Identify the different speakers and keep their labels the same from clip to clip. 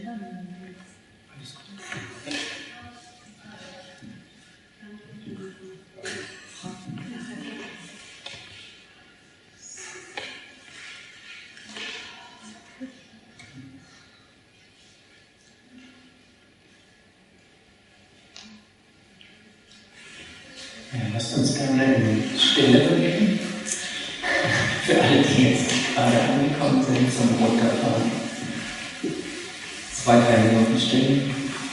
Speaker 1: Alles gut. Ja, lasst uns gerne in Stille begeben. Für alle, die jetzt gerade angekommen sind zum Runterfahren. 2-3 Minuten Stille.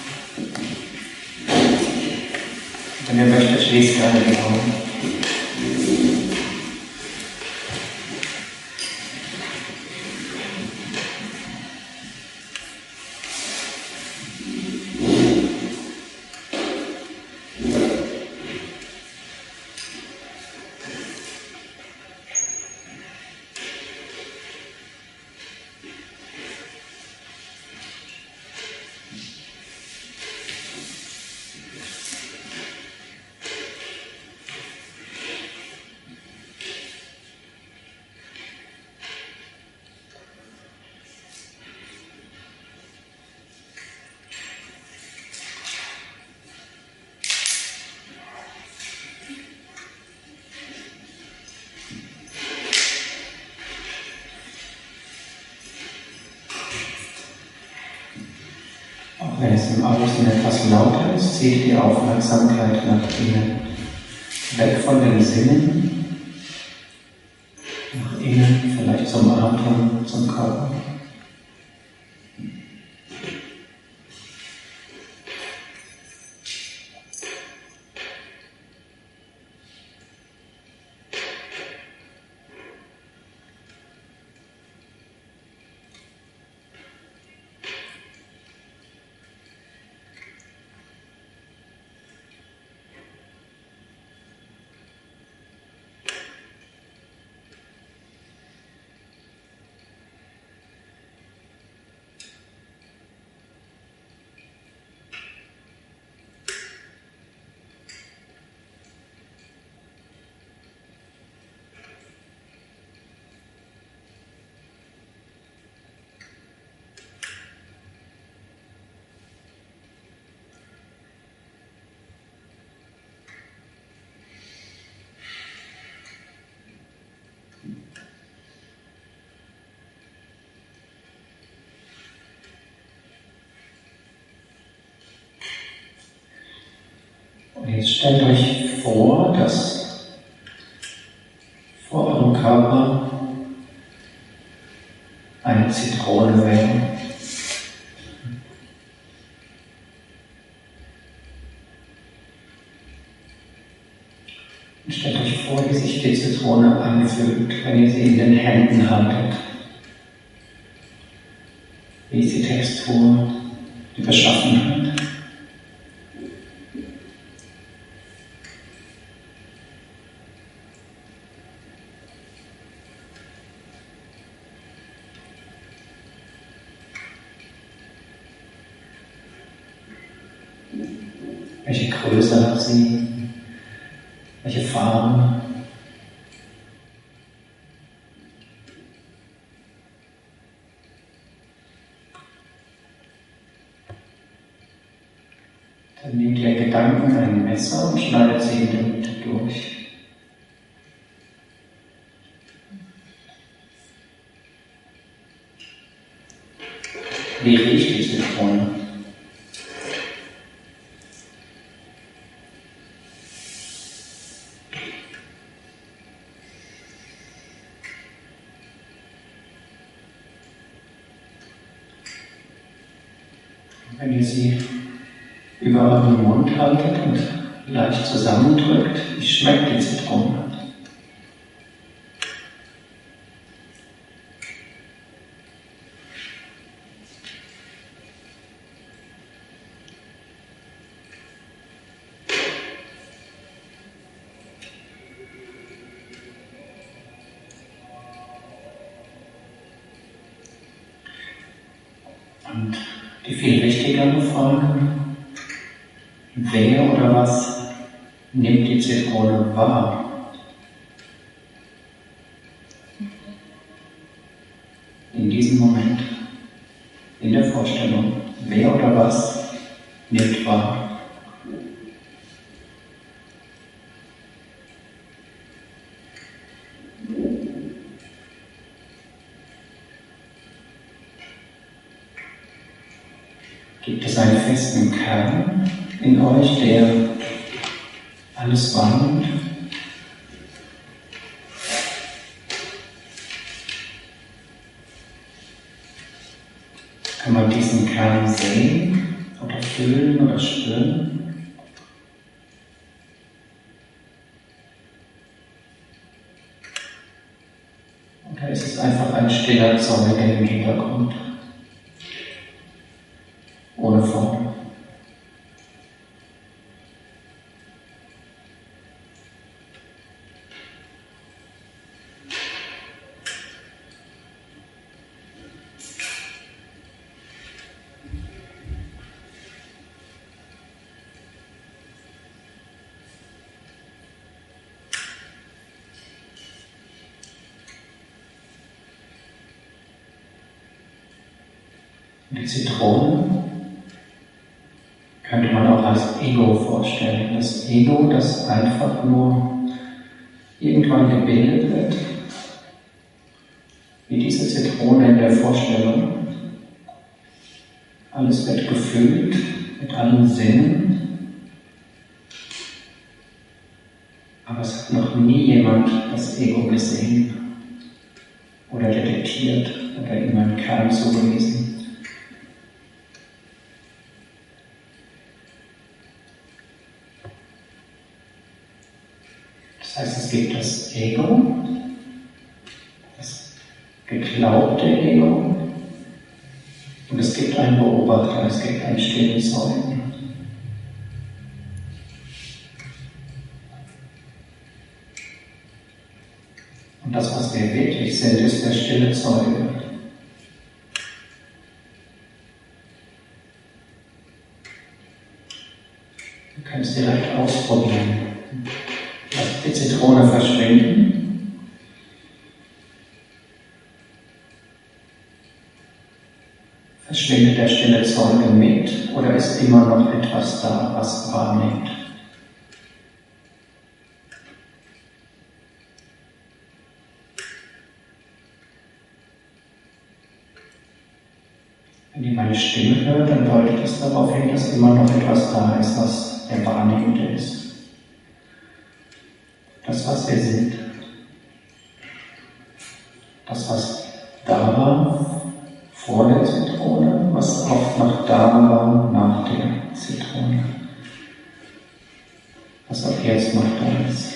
Speaker 1: Wenn ihr möchtet, schließt gerne die Augen. Wenn es im Außen etwas lauter ist, zieht die Aufmerksamkeit nach innen. Weg von den Sinnen, nach innen, vielleicht zum Atem, zum Körper. Jetzt stellt euch vor, dass vor eurem Körper eine Zitrone wäre. Und stellt euch vor, wie sich die Zitrone anfühlt, wenn ihr sie in den Händen haltet. Wie ist die Textur, die Beschaffenheit? Welche Größe hat sie? Welche Farben? Dann nehmt ihr Gedanken ein Messer und schneidet sie in der Mitte durch. Wie riecht die Zitrone? Wenn ihr sie über euren Mund haltet und leicht zusammendrückt, wie schmeckt die Zitrone? Und die viel wichtigere Frage: Wer oder was nimmt die Zitrone wahr? In diesem Moment, in der Vorstellung. wer oder was nimmt wahr. Gibt es einen festen Kern in euch, der alles wahrnimmt? Kann man diesen Kern sehen oder fühlen oder spüren? Oder ist es einfach ein stiller Zeuge im Hintergrund? Ohne Form. Die Zitrone könnte man auch als Ego vorstellen. Das Ego, das einfach nur irgendwann gebildet wird, wie diese Zitrone in der Vorstellung. Alles wird gefüllt mit allen Sinnen, aber es hat noch nie jemand das Ego gesehen oder detektiert oder ihm einen Kern zugewiesen. Das heißt, es gibt das Ego, das geglaubte Ego, und es gibt einen Beobachter, es gibt einen stillen Zeugen. Und das, was wir wirklich sind, ist der stille Zeuge. Du kannst direkt ausprobieren. Lass die Zitrone verschwinden. Verschwindet der stille Zeuge mit oder ist immer noch etwas da, was wahrnimmt? Wenn ihr meine Stimme hört, dann deutet es darauf hin, dass immer noch etwas da ist, was der Wahrnehmende ist. Das, was wir sind. Das, was da war vor der Zitrone, was auch noch da war nach der Zitrone. Was auch jetzt noch da ist.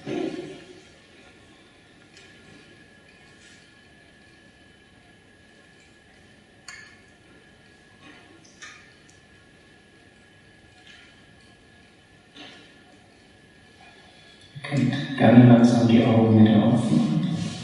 Speaker 1: Ihr könnt gerne langsam die Augen wieder aufmachen.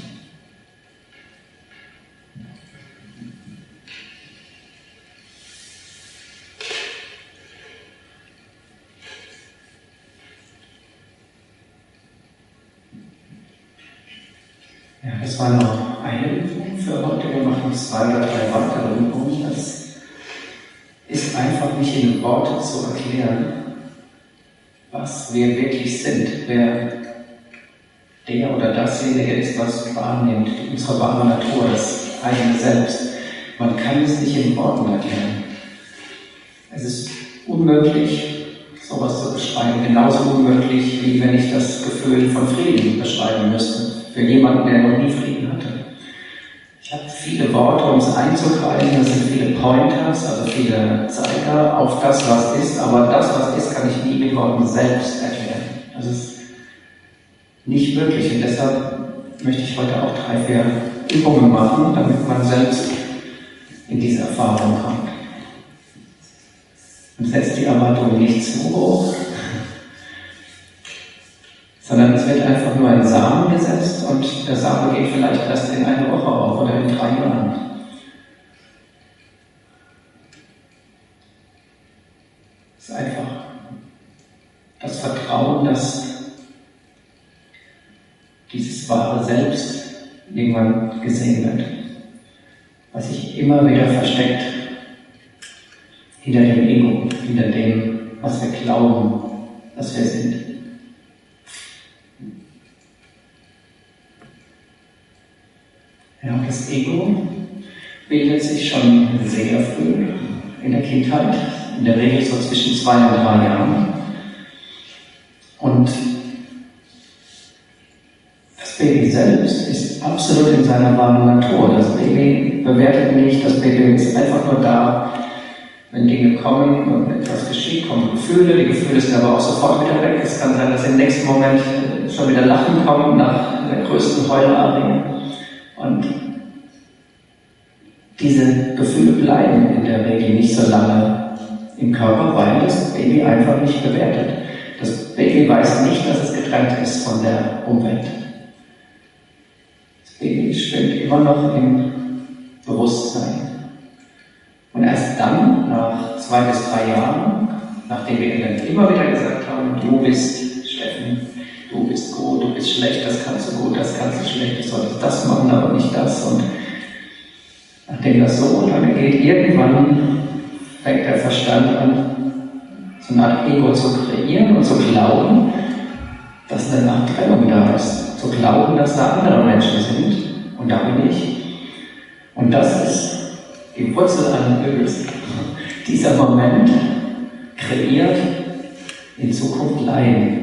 Speaker 1: Ja, das war noch eine Übung für heute. Wir machen 2 oder 3 weitere Übungen. Das ist einfach nicht in Worte zu erklären, was wir wirklich sind, wer der oder dasjenige ist, was wahrnimmt, unsere wahre Natur, das eigene Selbst. Man kann es nicht in Worten erklären. Es ist unmöglich, sowas zu beschreiben, genauso unmöglich, wie wenn ich das Gefühl von Frieden beschreiben müsste, für jemanden, der noch nie Frieden hatte. Ich habe viele Worte, um es einzukreisen, das sind viele Pointers, also viele Zeiger auf das, was ist, aber das, was ist, kann ich nie mit Worten selbst erklären. Das ist nicht möglich und deshalb möchte ich heute auch 3, 4 Übungen machen, damit man selbst in diese Erfahrung kommt. Und setzt die Erwartung nicht zu hoch, sondern es wird einfach nur ein Samen gesetzt und der Samen geht vielleicht erst in 1 Woche auf oder in 3 Jahren. Es ist einfach das Vertrauen, dass dieses wahre Selbst irgendwann gesehen wird, was sich immer wieder versteckt hinter dem Ego, hinter dem, was wir glauben, dass wir sind. Ja, das Ego bildet sich schon sehr früh in der Kindheit, in der Regel so zwischen 2 und 3 Jahren. Und das Baby selbst ist absolut in seiner wahren Natur. Das Baby bewertet nicht, das Baby ist einfach nur da, wenn Dinge kommen und etwas geschieht, kommen Gefühle, die Gefühle sind aber auch sofort wieder weg. Es kann sein, dass im nächsten Moment schon wieder Lachen kommt nach der größten Heularie. Und diese Gefühle bleiben in der Regel nicht so lange im Körper, weil das Baby einfach nicht bewertet. Das Baby weiß nicht, dass es getrennt ist von der Umwelt. Das Baby schwimmt immer noch im Bewusstsein. Und erst dann, nach 2 bis 3 Jahren, nachdem wir ihnen immer wieder gesagt haben, du bist Steffen, du bist gut, du bist schlecht, das kannst du gut, das kannst du schlecht, du solltest das machen, aber nicht das. Und nachdem das so lange geht, irgendwann fängt der Verstand an, so eine Art Ego zu kreieren und zu glauben, dass eine Art Trennung da ist. Zu glauben, dass da andere Menschen sind und da bin ich. Und das ist die Wurzel allen Übels. Dieser Moment kreiert in Zukunft Leiden.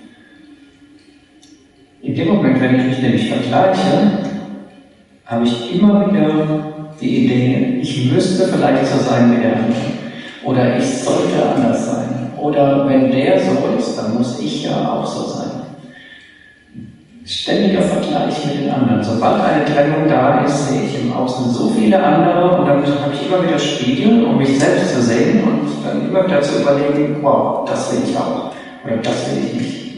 Speaker 1: In dem Moment, wenn ich mich nämlich vergleiche, habe ich immer wieder die Idee, ich müsste vielleicht so sein wie der andere. Oder ich sollte anders sein. Oder wenn der so ist, dann muss ich ja auch so sein. Ständiger Vergleich mit den anderen. Sobald eine Trennung da ist, sehe ich im Außen so viele andere und dann habe ich immer wieder Spiegel, um mich selbst zu sehen und dann immer wieder zu überlegen, wow, das will ich auch oder das will ich nicht.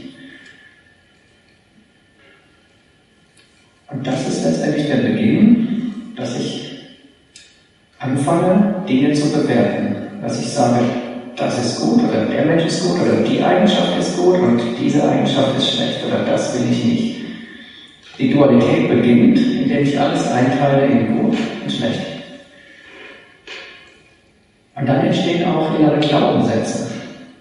Speaker 1: Und das ist letztendlich der Beginn, dass ich anfange, Dinge zu bewerten. Dass ich sage, das ist gut oder der Mensch ist gut oder die Eigenschaft ist gut und diese Eigenschaft ist schlecht oder das will ich nicht. Die Dualität beginnt, indem ich alles einteile in gut und schlecht. Und dann entstehen auch innere Glaubenssätze.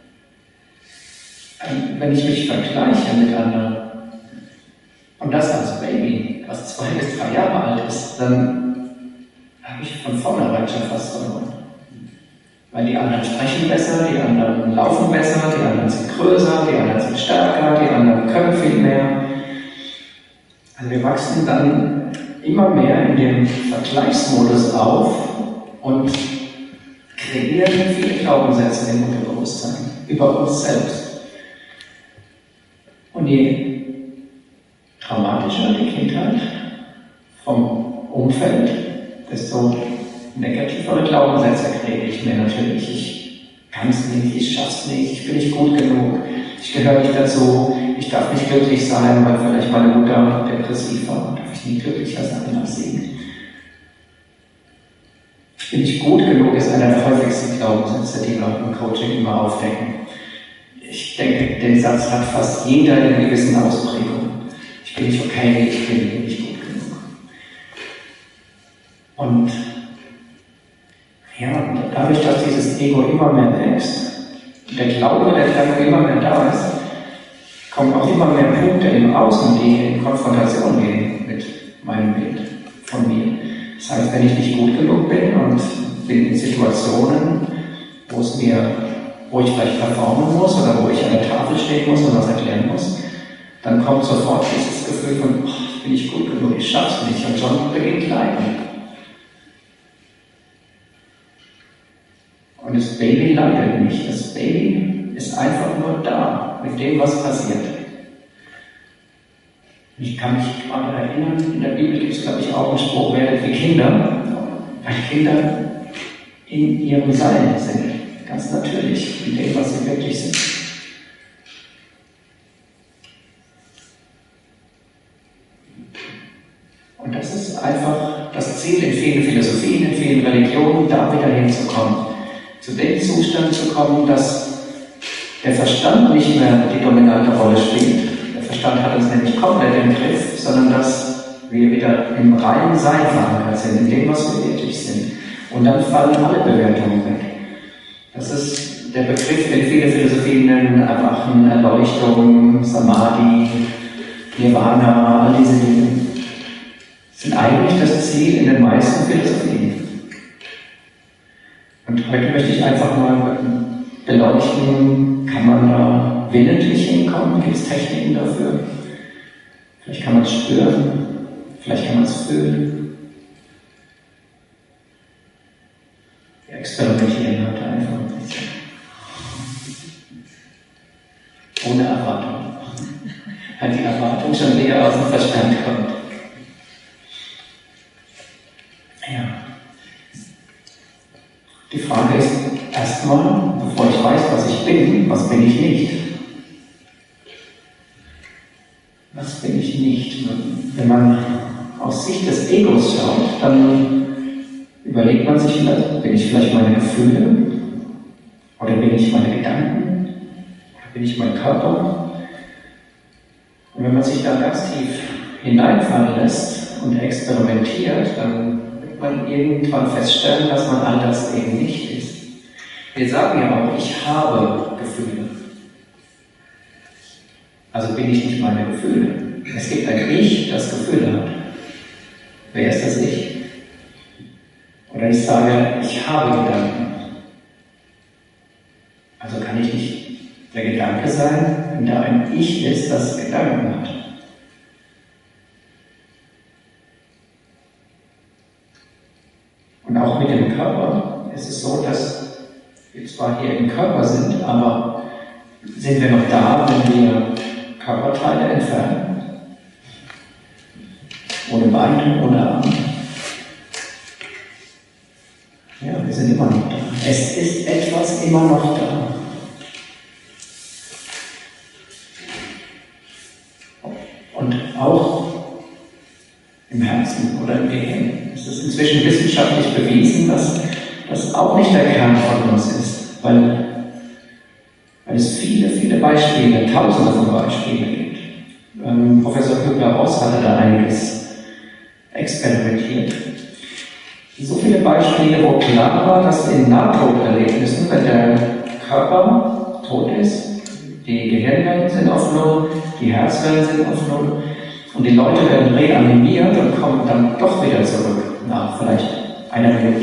Speaker 1: Wenn ich mich vergleiche mit anderen und das als Baby, was 2 bis 3 Jahre alt ist, dann habe ich von vornherein schon fast verloren. Weil die anderen sprechen besser, die anderen laufen besser, die anderen sind größer, die anderen sind stärker, die anderen können viel mehr. Also wir wachsen dann immer mehr in dem Vergleichsmodus auf und kreieren viele Glaubenssätze im Unterbewusstsein über uns selbst. Und je traumatischer die Kindheit vom Umfeld, desto negativere Glaubenssätze kriege ich mir natürlich. Ich kann es nicht, ich schaff's nicht, ich bin nicht gut genug, ich gehöre nicht dazu, ich darf nicht glücklich sein, weil vielleicht meine Mutter depressiv war, darf ich nie glücklicher sein als sie. Ich bin nicht gut genug, ist einer der häufigsten Glaubenssätze, die wir im Coaching immer aufdecken. Ich denke, den Satz hat fast jeder in einer gewissen Ausprägung. Ich bin nicht okay, ich bin nicht gut genug. Und ja, dadurch, dass dieses Ego immer mehr wächst, der Glaube der Trennung immer mehr da ist, kommen auch immer mehr Punkte im Außen, die in Konfrontation gehen mit meinem Bild von mir. Das heißt, wenn ich nicht gut genug bin und bin in Situationen, wo ich vielleicht performen muss oder wo ich an der Tafel stehen muss und was erklären muss, dann kommt sofort dieses Gefühl von, ich bin nicht gut genug, ich schaff's nicht und schon beginnt Leiden. Und das Baby leidet nicht. Das Baby ist einfach nur da, mit dem, was passiert. Ich kann mich gerade erinnern, in der Bibel gibt es, glaube ich, auch einen Spruch, werdet wie Kinder, weil Kinder in ihrem Sein sind. Ganz natürlich, in dem, was sie wirklich sind. Und das ist einfach das Ziel in vielen Philosophien, in vielen Religionen, da wieder hinzukommen. Zu dem Zustand zu kommen, dass der Verstand nicht mehr die dominante Rolle spielt. Der Verstand hat uns nämlich komplett im Griff, sondern dass wir wieder im reinen Sein verankert sind, in dem, was wir wirklich sind. Und dann fallen alle Bewertungen weg. Das ist der Begriff, den viele Philosophien nennen: Erwachen, Erleuchtung, Samadhi, Nirvana, all diese Dinge sind eigentlich das Ziel in den meisten Philosophien. Und heute möchte ich einfach mal beleuchten, kann man da willentlich hinkommen? Gibt es Techniken dafür? Vielleicht kann man es spüren, vielleicht kann man es fühlen. Wir experimentieren heute einfach ein bisschen. Ohne Erwartung. Weil die Erwartung schon wieder aus dem Verstand kommt. Ja. Die Frage ist erstmal, bevor ich weiß, was ich bin, was bin ich nicht? Was bin ich nicht? Wenn man aus Sicht des Egos schaut, dann überlegt man sich vielleicht, bin ich vielleicht meine Gefühle? Oder bin ich meine Gedanken? Oder bin ich mein Körper? Und wenn man sich da ganz tief hineinfallen lässt und experimentiert, dann wird man irgendwann feststellen, dass man all das eben nicht ist. Wir sagen ja auch, ich habe Gefühle. Also bin ich nicht meine Gefühle. Es gibt ein Ich, das Gefühle hat. Wer ist das Ich? Oder ich sage, ich habe Gedanken. Also kann ich nicht der Gedanke sein, wenn da ein Ich ist, das Gedanken hat. Und auch mit dem Körper ist es so, dass wir zwar hier im Körper sind, aber sind wir noch da, wenn wir Körperteile entfernen? Ohne Beine, ohne Arme. Ja, wir sind immer noch da. Es ist etwas immer noch da. Und auch im Herzen oder im Gehirn ist es inzwischen wissenschaftlich bewiesen, dass das auch nicht der Kern von uns ist, weil es viele, viele Beispiele, tausende von Beispielen gibt. Professor Kübler-Ross hatte da einiges experimentiert. So viele Beispiele, wo klar war, dass in Nahtoderlebnissen, wenn der Körper tot ist, die Gehirnwellen sind auf Null, die Herzwellen sind auf Null und die Leute werden reanimiert und kommen dann doch wieder zurück nach vielleicht einer Minute.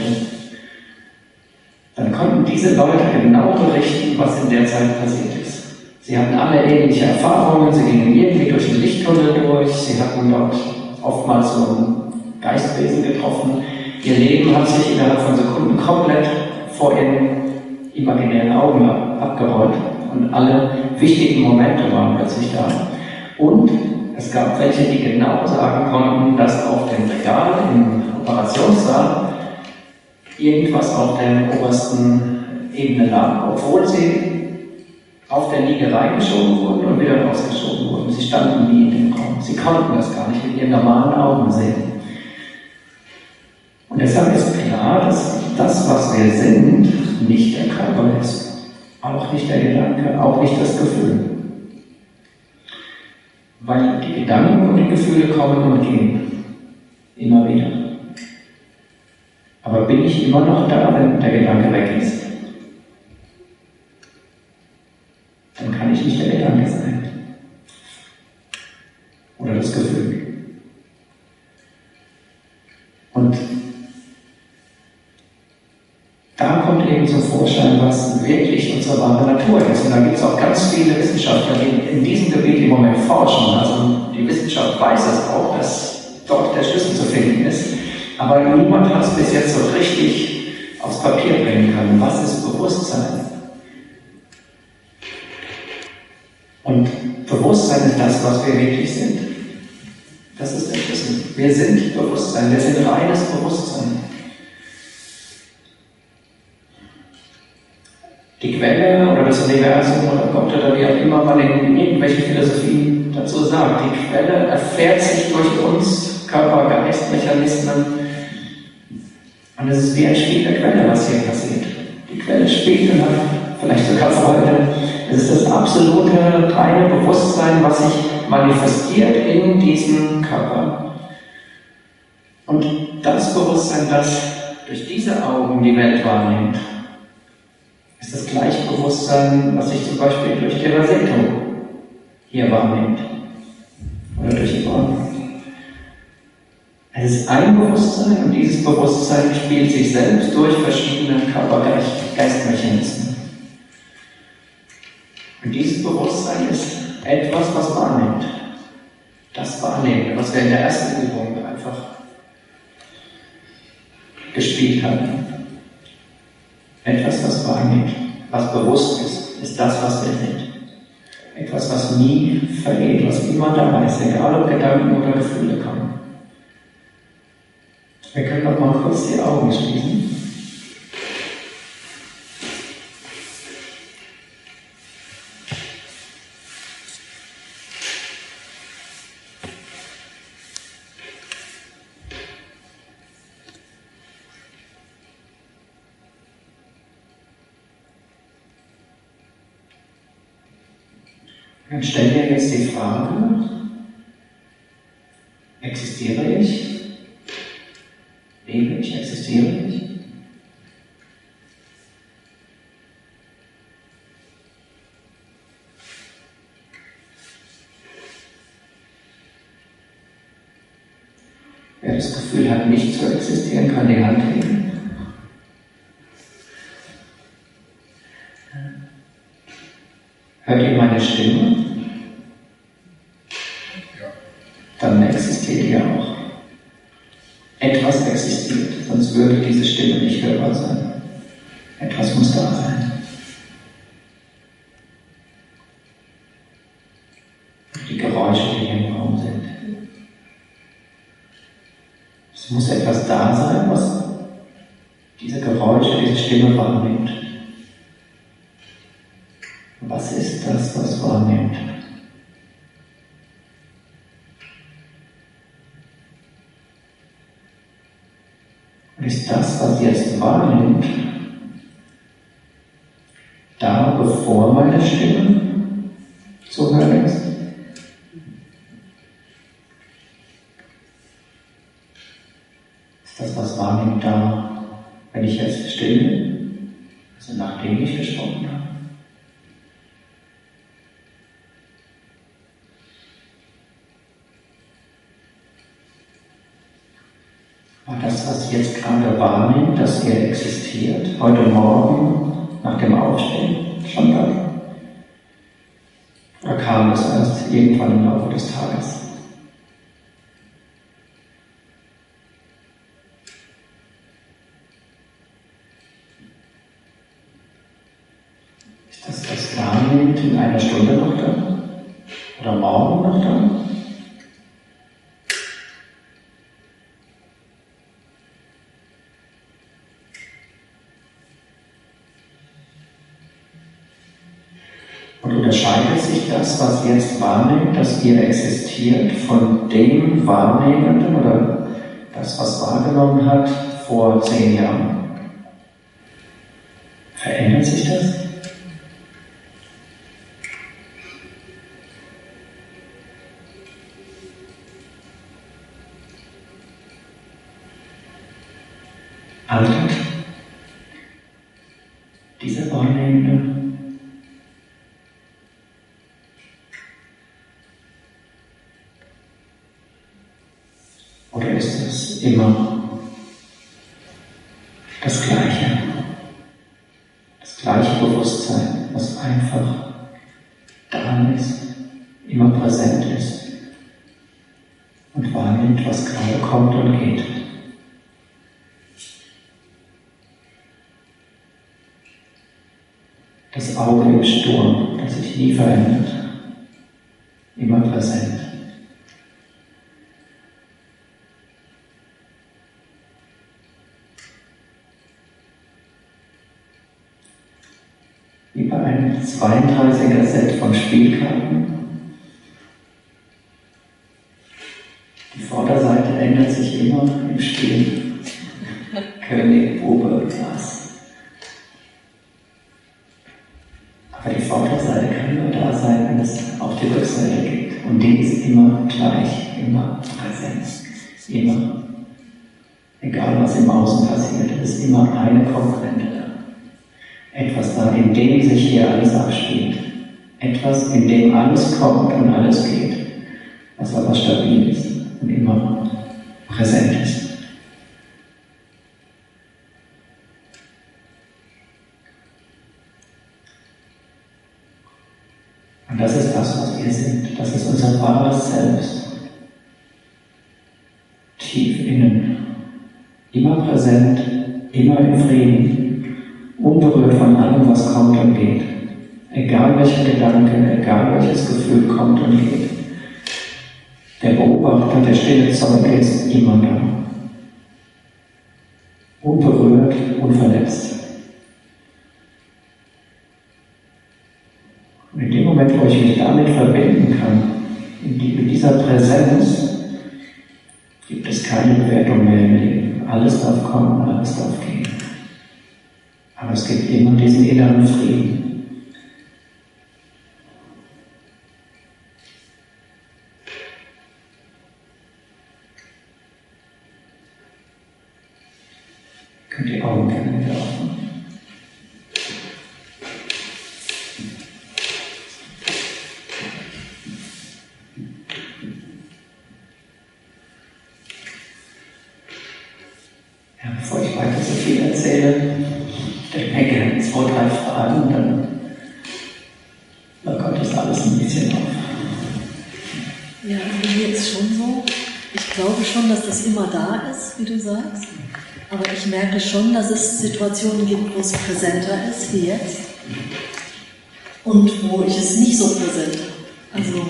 Speaker 1: Dann konnten diese Leute genau berichten, was in der Zeit passiert ist. Sie hatten alle ähnliche Erfahrungen, sie gingen irgendwie durch den Lichttunnel durch, sie hatten dort oftmals so ein Geistwesen getroffen. Ihr Leben hat sich innerhalb von Sekunden komplett vor ihren imaginären Augen abgerollt und alle wichtigen Momente waren plötzlich da. Und es gab welche, die genau sagen konnten, dass auf dem Regal im Operationssaal irgendwas auf der obersten Ebene lag, obwohl sie auf der Liege reingeschoben wurden und wieder rausgeschoben wurden. Sie standen nie in dem Raum. Sie konnten das gar nicht mit ihren normalen Augen sehen. Und deshalb ist klar, dass das, was wir sind, nicht der Körper ist. Auch nicht der Gedanke, auch nicht das Gefühl. Weil die Gedanken und die Gefühle kommen und gehen. Immer wieder. Aber bin ich immer noch da, wenn der Gedanke weg ist? Dann kann ich nicht der Gedanke sein. Oder das Gefühl. Und da kommt eben zum Vorschein, was wirklich unsere wahre Natur ist. Und da gibt es auch ganz viele Wissenschaftler, die in diesem Gebiet im Moment forschen. Also die Wissenschaft weiß es auch, dass dort der Schlüssel zu finden ist. Aber niemand hat es bis jetzt so richtig aufs Papier bringen können. Was ist Bewusstsein? Und Bewusstsein ist das, was wir wirklich sind. Das ist der Schlüssel. Wir sind Bewusstsein, wir sind reines Bewusstsein. Die Quelle oder das Universum oder Gott oder wie auch immer man in irgendwelchen Philosophien dazu sagt, die Quelle erfährt sich durch uns, Körper, Geist, Mechanismen. Und es ist wie ein Spiel der Quelle, was hier passiert. Die Quelle spielt und hat vielleicht sogar Freude. Es ist das absolute, reine Bewusstsein, was sich manifestiert in diesem Körper. Und das Bewusstsein, das durch diese Augen die Welt wahrnimmt, ist ist das gleiche Bewusstsein, was sich zum Beispiel durch die Rasetto hier wahrnimmt. Oder durch die Ohren. Es ist ein Bewusstsein und dieses Bewusstsein spielt sich selbst durch verschiedene Körper-Geist-Mechanismen. Und dieses Bewusstsein ist etwas, was wahrnimmt. Das Wahrnehmen, was wir in der ersten Übung einfach gespielt haben. Etwas, was wahrnimmt, was bewusst ist das, was wir sind. Etwas, was nie vergeht, was immer da ist, egal ob Gedanken oder Gefühle kommen. Wir können noch mal kurz die Augen schließen. Dann stell dir jetzt die Frage, existiere ich? Lebe ich? Existiere ich? Wer das Gefühl hat, nicht zu existieren, kann die Hand heben. Hört ihr meine Stimme? Ja. Dann existiert ihr auch. Etwas existiert, sonst würde diese Stimme nicht hörbar sein. Etwas muss da sein. Die Geräusche, die hier im Raum sind. Es muss etwas da sein, was diese Geräusche, diese Stimme wahrnimmt. Was ist das, was wahrnimmt? Und ist das, was jetzt wahrnimmt, da, bevor meine Stimme zu hören ist? Ist das, was wahrnimmt, da, wenn ich jetzt still bin? Also nachdem ich gesprochen habe? War das, was jetzt gerade wahrnimmt, dass ihr existiert, heute Morgen nach dem Aufstehen schon da? Oder kam das erst irgendwann im Laufe des Tages? Ist das, was wahrnimmt, in einer Stunde noch da? Oder morgen noch da? Und unterscheidet sich das, was jetzt wahrnimmt, dass ihr existiert, von dem Wahrnehmenden oder das, was wahrgenommen hat vor 10 Jahren? Verändert sich das? Altert diese Wahrnehmende? Oder ist es immer das Gleiche? Das gleiche Bewusstsein, was einfach da ist, immer präsent ist und wahrnimmt, was gerade kommt und geht. Das Auge im Sturm, das sich nie verändert, immer präsent. Wie bei einem 32er Set von Spielkarten. Die Vorderseite ändert sich immer im Spiel. König, Bube, Ass. Aber die Vorderseite kann nur da sein, wenn es auf die Rückseite geht. Und die ist immer gleich, immer präsent. Immer. Egal was im Außen passiert, ist immer eine Komponente da. Etwas da, in dem sich hier alles abspielt. Etwas, in dem alles kommt und alles geht, was aber stabil ist und immer präsent ist. Und das ist das, was wir sind. Das ist unser wahres Selbst. Tief innen. Immer präsent, immer im Frieden, unberührt von allem, was kommt und geht. Egal welcher Gedanke, egal welches Gefühl kommt und geht. Der Beobachter, der stille Zeuge ist immer da. Unberührt, unverletzt. Und in dem Moment, wo ich mich damit verbinden kann, mit dieser Präsenz, gibt es keine Bewertung mehr im Leben. Alles darf kommen, alles darf gehen. Aber es gibt immer diesen inneren Frieden. Ihr könnt die Augen gerne wieder öffnen. Bevor ich weiter so viel erzähle, stelle ich mir gerne 2, 3 Fragen und dann lockert das alles ein bisschen auf.
Speaker 2: Ja, mir ist schon so. Ich glaube schon, dass das immer da ist, wie du sagst. Aber ich merke schon, dass es Situationen gibt, wo es präsenter ist, wie jetzt. Und wo ich es nicht so präsent habe. Also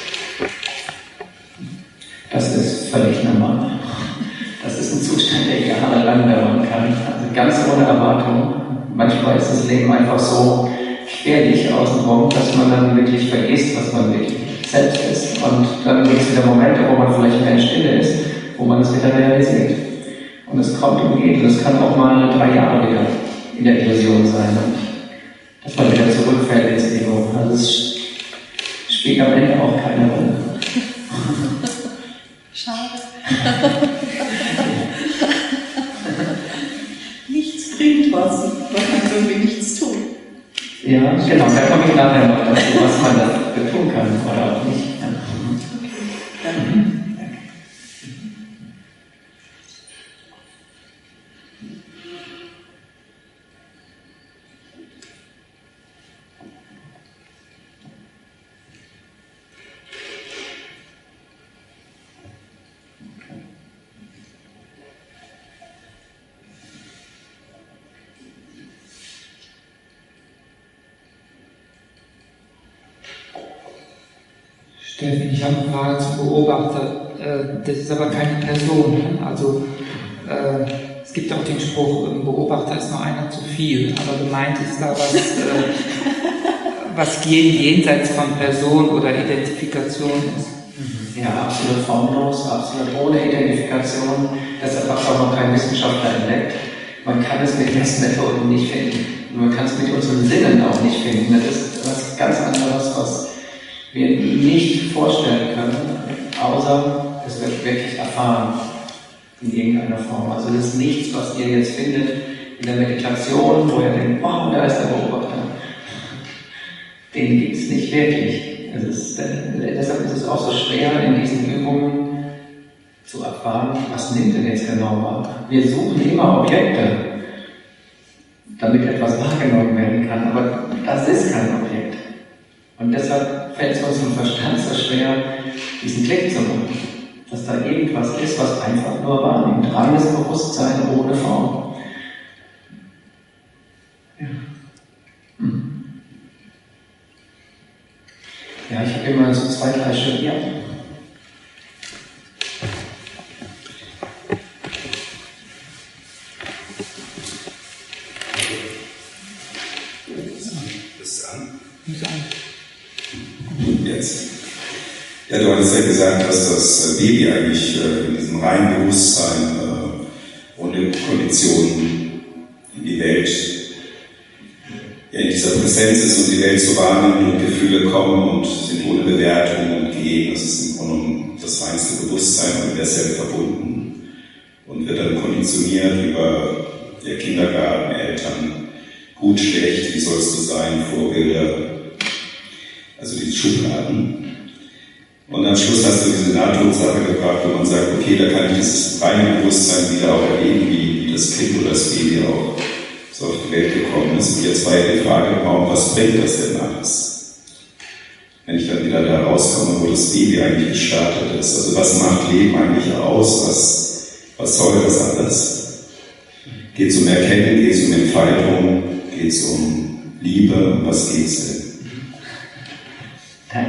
Speaker 1: das ist völlig normal. Das ist ein Zustand, der jahrelang dauern kann. Also ganz ohne Erwartung. Manchmal ist das Leben einfach so gefährlich außenrum, dass man dann wirklich vergisst, was man wirklich selbst ist. Und dann gibt es wieder Momente, wo man vielleicht mehr in Stille ist, wo man es wieder realisiert. Und es kommt und geht. Und es kann auch mal 3 Jahre wieder in der Illusion sein. Und dass man wieder zurückfällt ins Ego. Also es spielt am Ende auch keine Rolle.
Speaker 2: schade. Nichts bringt was. Man kann irgendwie nichts tun.
Speaker 1: Ja, genau. Da komme ich nachher noch dazu, was man dafür tun kann oder auch nicht. Ja.
Speaker 2: Okay, danke.
Speaker 3: Steffen, ich habe eine Frage zum Beobachter. Das ist aber keine Person. Also es gibt auch den Spruch, ein Beobachter ist nur einer zu viel. Aber gemeint ist da was jenseits von Person oder Identifikation ist.
Speaker 1: Ja, absolut formlos, absolut ohne Identifikation. Deshalb hat auch noch kein Wissenschaftler entdeckt. Man kann es mit Messmethoden nicht finden. Man kann es mit unseren Sinnen auch nicht finden. Das ist was ganz anderes, was wir nicht vorstellen können, außer es wird wirklich erfahren in irgendeiner Form. Also das ist nichts, was ihr jetzt findet in der Meditation, wo ihr denkt, wow, da ist der Beobachter. Den gibt es nicht wirklich. Deshalb ist es auch so schwer, in diesen Übungen zu erfahren, was nimmt denn jetzt genau wahr. Wir suchen immer Objekte, damit etwas wahrgenommen werden kann, aber das ist kein Objekt. Und deshalb fällt es uns im Verstand so schwer, diesen Klick zu machen. Dass da irgendwas ist, was einfach nur wahrnimmt. Reines Bewusstsein ohne Form. Ja, ja, ich habe immer so 2, 3 Schritte. Ja.
Speaker 4: Jetzt. Ja, du hattest ja gesagt, dass das Baby eigentlich in diesem reinen Bewusstsein ohne Konditionen in die Welt, ja, in dieser Präsenz ist und die Welt so wahrnimmt und Gefühle kommen und sind ohne Bewertung und gehen. Das ist im Grunde genommen das reinste Bewusstsein, universell verbunden und wird dann konditioniert über Kindergarten, Eltern, gut, schlecht, wie sollst du sein, Vorbilder, also die Schubladen. Und am Schluss hast du diese Nahtodsache gebracht, wo man sagt, okay, da kann ich dieses reine Bewusstsein wieder auch erleben, wie das Kind oder das Baby auch so auf die Welt gekommen ist. Und jetzt war ja die Frage im Raum, was bringt das denn alles? Wenn ich dann wieder da rauskomme, wo das Baby eigentlich gestartet ist. Also was macht Leben eigentlich aus? Was soll das alles? Geht es um Erkennen, geht es um Entfaltung, geht es um Liebe? Was geht es denn?
Speaker 1: Danke.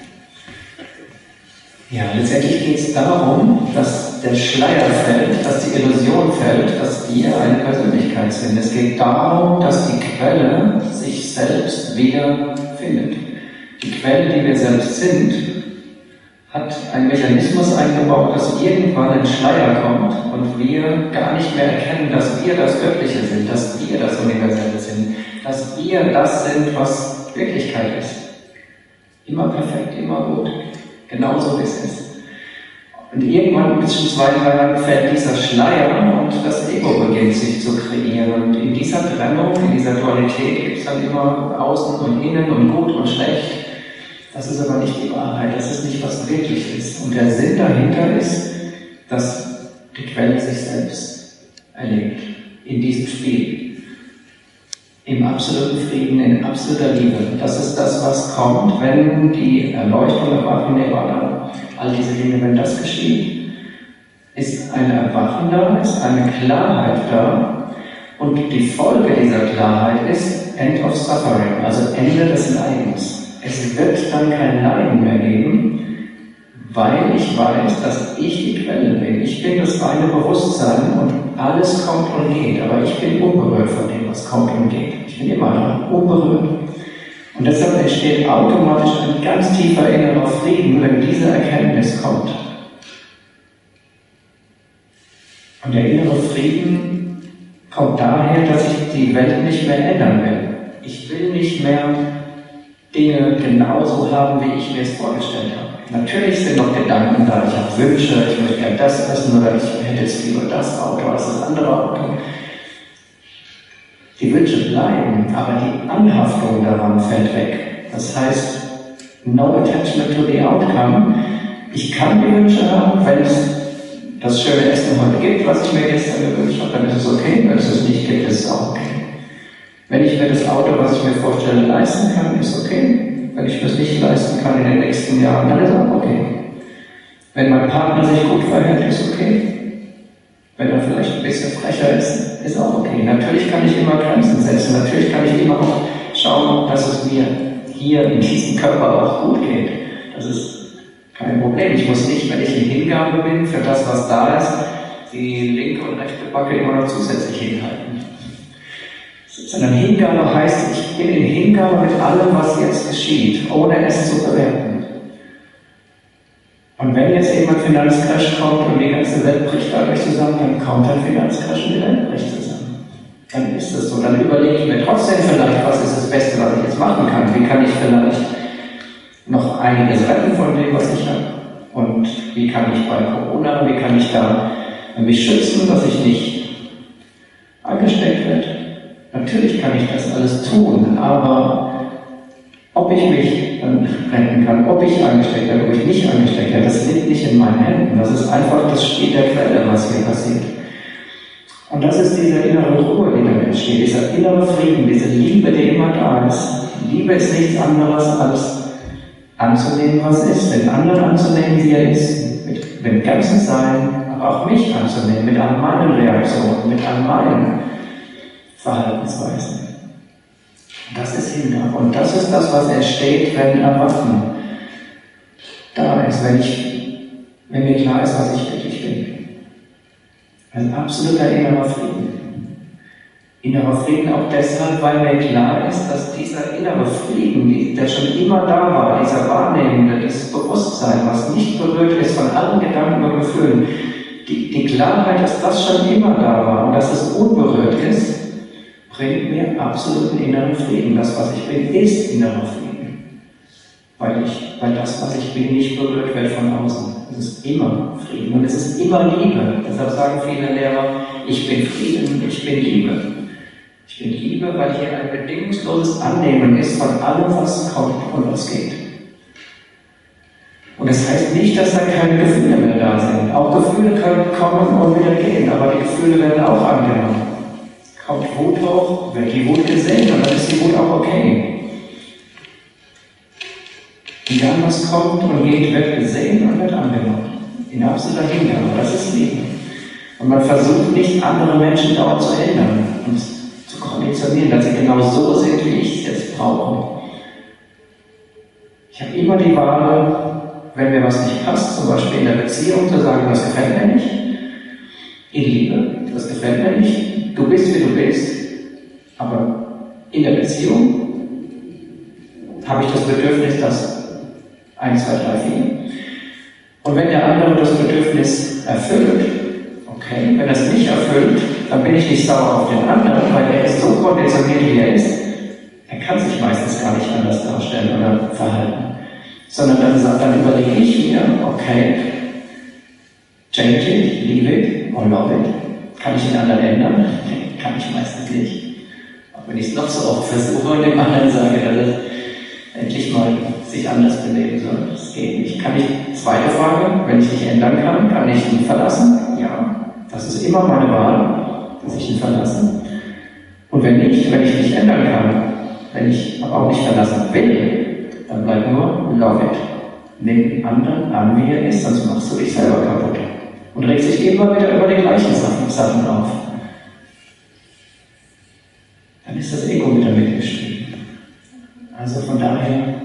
Speaker 1: Ja, letztendlich geht es darum, dass der Schleier fällt, dass die Illusion fällt, dass wir eine Persönlichkeit sind. Es geht darum, dass die Quelle sich selbst wieder findet. Die Quelle, die wir selbst sind, hat einen Mechanismus eingebaut, dass irgendwann ein Schleier kommt und wir gar nicht mehr erkennen, dass wir das Göttliche sind, dass wir das Universelle sind, dass wir das sind, was Wirklichkeit ist. Immer perfekt, immer gut. Genauso wie es ist. Und irgendwann, bis zu 2-3 Jahren, fällt dieser Schleier und das Ego beginnt sich zu kreieren. Und in dieser Trennung, in dieser Dualität gibt es dann immer Außen und Innen und gut und schlecht. Das ist aber nicht die Wahrheit, das ist nicht, was wirklich ist. Und der Sinn dahinter ist, dass die Quelle sich selbst erlebt. In diesem Spiel. Im absoluten Frieden, in absoluter Liebe. Das ist das, was kommt, wenn die Erleuchtung erwachen, Nirvana, all diese Dinge, wenn das geschieht, ist ein Erwachen da, ist eine Klarheit da und die Folge dieser Klarheit ist End of Suffering, also Ende des Leidens. Es wird dann kein Leiden mehr geben, weil ich weiß, dass ich die Quelle bin. Ich bin das reine Bewusstsein und alles kommt und geht, aber ich bin unberührt von dem, was kommt und geht. Ich bin immer da, unberührt. Und deshalb entsteht automatisch ein ganz tiefer innerer Frieden, wenn diese Erkenntnis kommt. Und der innere Frieden kommt daher, dass ich die Welt nicht mehr ändern will. Ich will nicht mehr Dinge genauso haben, wie ich mir es vorgestellt habe. Natürlich sind noch Gedanken da, ich habe Wünsche, ich möchte gerne das essen oder ich hätte jetzt lieber das Auto als das andere Auto. Die Wünsche bleiben, aber die Anhaftung daran fällt weg. Das heißt, no attachment to the outcome. Ich kann die Wünsche haben, wenn es das schöne Essen heute gibt, was ich mir gestern gewünscht habe, dann ist es okay. Wenn es es nicht gibt, ist es auch okay. Wenn ich mir das Auto, was ich mir vorstelle, leisten kann, ist okay. Wenn ich das nicht leisten kann in den nächsten Jahren, dann ist es auch okay. Wenn mein Partner sich gut verhält, ist okay. Wenn er vielleicht ein bisschen frecher ist auch okay. Natürlich kann ich immer Grenzen setzen. Natürlich kann ich immer auch schauen, dass es mir hier in diesem Körper auch gut geht. Das ist kein Problem. Ich muss nicht, wenn ich in Hingabe bin für das, was da ist, die linke und rechte Backe immer noch zusätzlich hinhalten. Sondern Hingabe heißt, ich bin in Hingabe mit allem, was jetzt geschieht, ohne es zu bewerten. Und wenn jetzt eben ein Finanzcrash kommt und die ganze Welt bricht dadurch zusammen, dann kommt ein Finanzcrash und die Welt bricht zusammen. Dann ist es so. Dann überlege ich mir trotzdem vielleicht, was ist das Beste, was ich jetzt machen kann. Wie kann ich vielleicht noch einiges retten von dem, was ich habe? Und wie kann ich bei Corona, wie kann ich da mich schützen, dass ich nicht angesteckt werde? Natürlich kann ich das alles tun, aber ob ich mich dann retten kann, ob ich angesteckt werde, ob ich nicht angesteckt werde, das liegt nicht in meinen Händen. Das ist einfach das Spiel der Quelle, was hier passiert. Und das ist diese innere Ruhe, die dann entsteht, dieser innere Frieden, diese Liebe, die immer da ist. Liebe ist nichts anderes als anzunehmen, was ist, den anderen anzunehmen, wie er ist, mit dem ganzen Sein, aber auch mich anzunehmen, mit all meinen Reaktionen, mit all meinen Verhaltensweisen. Das ist Hingabe. Und das ist das, was entsteht, wenn Erwachen da ist, wenn mir klar ist, was ich wirklich bin. Ein absoluter innerer Frieden. Innerer Frieden auch deshalb, weil mir klar ist, dass dieser innere Frieden, der schon immer da war, dieser Wahrnehmende, dieses Bewusstsein, was nicht berührt ist von allen Gedanken und Gefühlen, die Klarheit, dass das schon immer da war und dass es unberührt ist, bringt mir absoluten inneren Frieden. Das, was ich bin, ist innerer Frieden. Weil das, was ich bin, nicht berührt wird von außen. Es ist immer Frieden und es ist immer Liebe. Deshalb sagen viele Lehrer, ich bin Frieden, ich bin Liebe. Ich bin Liebe, weil hier ein bedingungsloses Annehmen ist von allem, was kommt und was geht. Und das heißt nicht, dass da keine Gefühle mehr da sind. Auch Gefühle können kommen und wieder gehen, aber die Gefühle werden auch angenommen. Kommt Wut hoch, wird die Wut gesehen und dann ist die Wut auch okay. Egal was kommt und geht, wird gesehen und wird angenommen. In absoluter Hingabe, das ist Liebe. Und man versucht nicht, andere Menschen dauernd zu ändern und zu konditionieren, dass sie genau so sind, wie ich es jetzt brauche. Ich habe immer die Wahl, wenn mir was nicht passt, zum Beispiel in der Beziehung, zu sagen, das gefällt mir nicht. In Liebe, das gefällt mir nicht. Du bist, wie du bist. Aber in der Beziehung habe ich das Bedürfnis, dass 1, 2, 3, 4. Und wenn der andere das Bedürfnis erfüllt, okay, wenn er es nicht erfüllt, dann bin ich nicht sauer auf den anderen, weil er ist so konditioniert, wie er ist. Er kann sich meistens gar nicht anders darstellen oder verhalten. Sondern dann überlege ich mir, okay, change it, leave it or love it. Kann ich den anderen ändern? Nee, kann ich meistens nicht. Auch wenn ich es noch so oft versuche und dem anderen sage, dass er endlich mal sich anders benehmen soll. Das geht nicht. Kann ich, zweite Frage, wenn ich nicht ändern kann ich ihn verlassen? Ja, das ist immer meine Wahl, dass ich ihn verlasse. Und wenn nicht, wenn ich nicht ändern kann, wenn ich aber auch nicht verlassen will, dann bleibt nur love it. Nimm den anderen an, wie er ist, sonst machst du dich selber kaputt. Und regst dich immer wieder über die gleichen Sachen auf. Dann ist das Ego wieder mitgeschrieben. Also von daher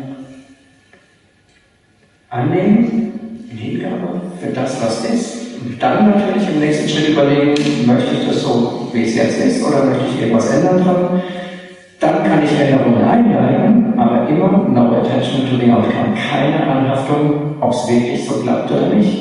Speaker 1: annehmen, in Hingabe für das, was ist. Und dann natürlich im nächsten Schritt überlegen, möchte ich das so, wie es jetzt ist, oder möchte ich irgendwas ändern dran? Dann kann ich Änderungen einleiten, aber immer no attachment to the outcome. Keine Anhaftung, ob es wirklich so klappt oder nicht.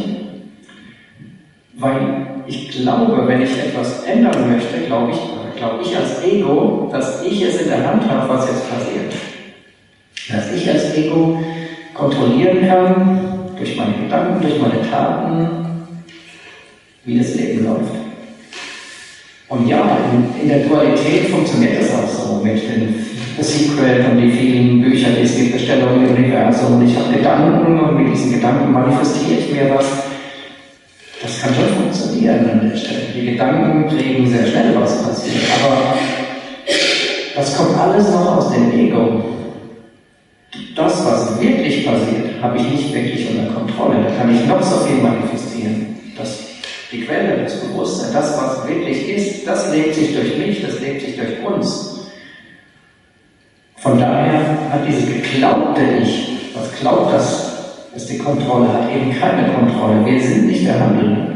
Speaker 1: Weil ich glaube, wenn ich etwas ändern möchte, glaube ich als Ego, dass ich es in der Hand habe, was jetzt passiert. Dass ich als Ego kontrollieren kann, durch meine Gedanken, durch meine Taten, wie das Leben läuft. Und ja, in der Dualität funktioniert das auch so mit The Secret und die vielen Bücher, die es gibt, Bestellungen im Universum. Und ich habe Gedanken und mit diesen Gedanken manifestiere ich mir was. Das kann schon funktionieren an der Stelle. Die Gedanken kriegen sehr schnell, was passiert. Aber das kommt alles noch aus dem Ego. Das, was wirklich passiert, habe ich nicht wirklich unter Kontrolle. Da kann ich noch so viel manifestieren. Die Quelle, das Bewusstsein, das, was wirklich ist, das lebt sich durch mich, das lebt sich durch uns. Von daher hat dieses geglaubte Ich, was glaubt, dass es die Kontrolle hat, eben keine Kontrolle. Wir sind nicht der Handelnde.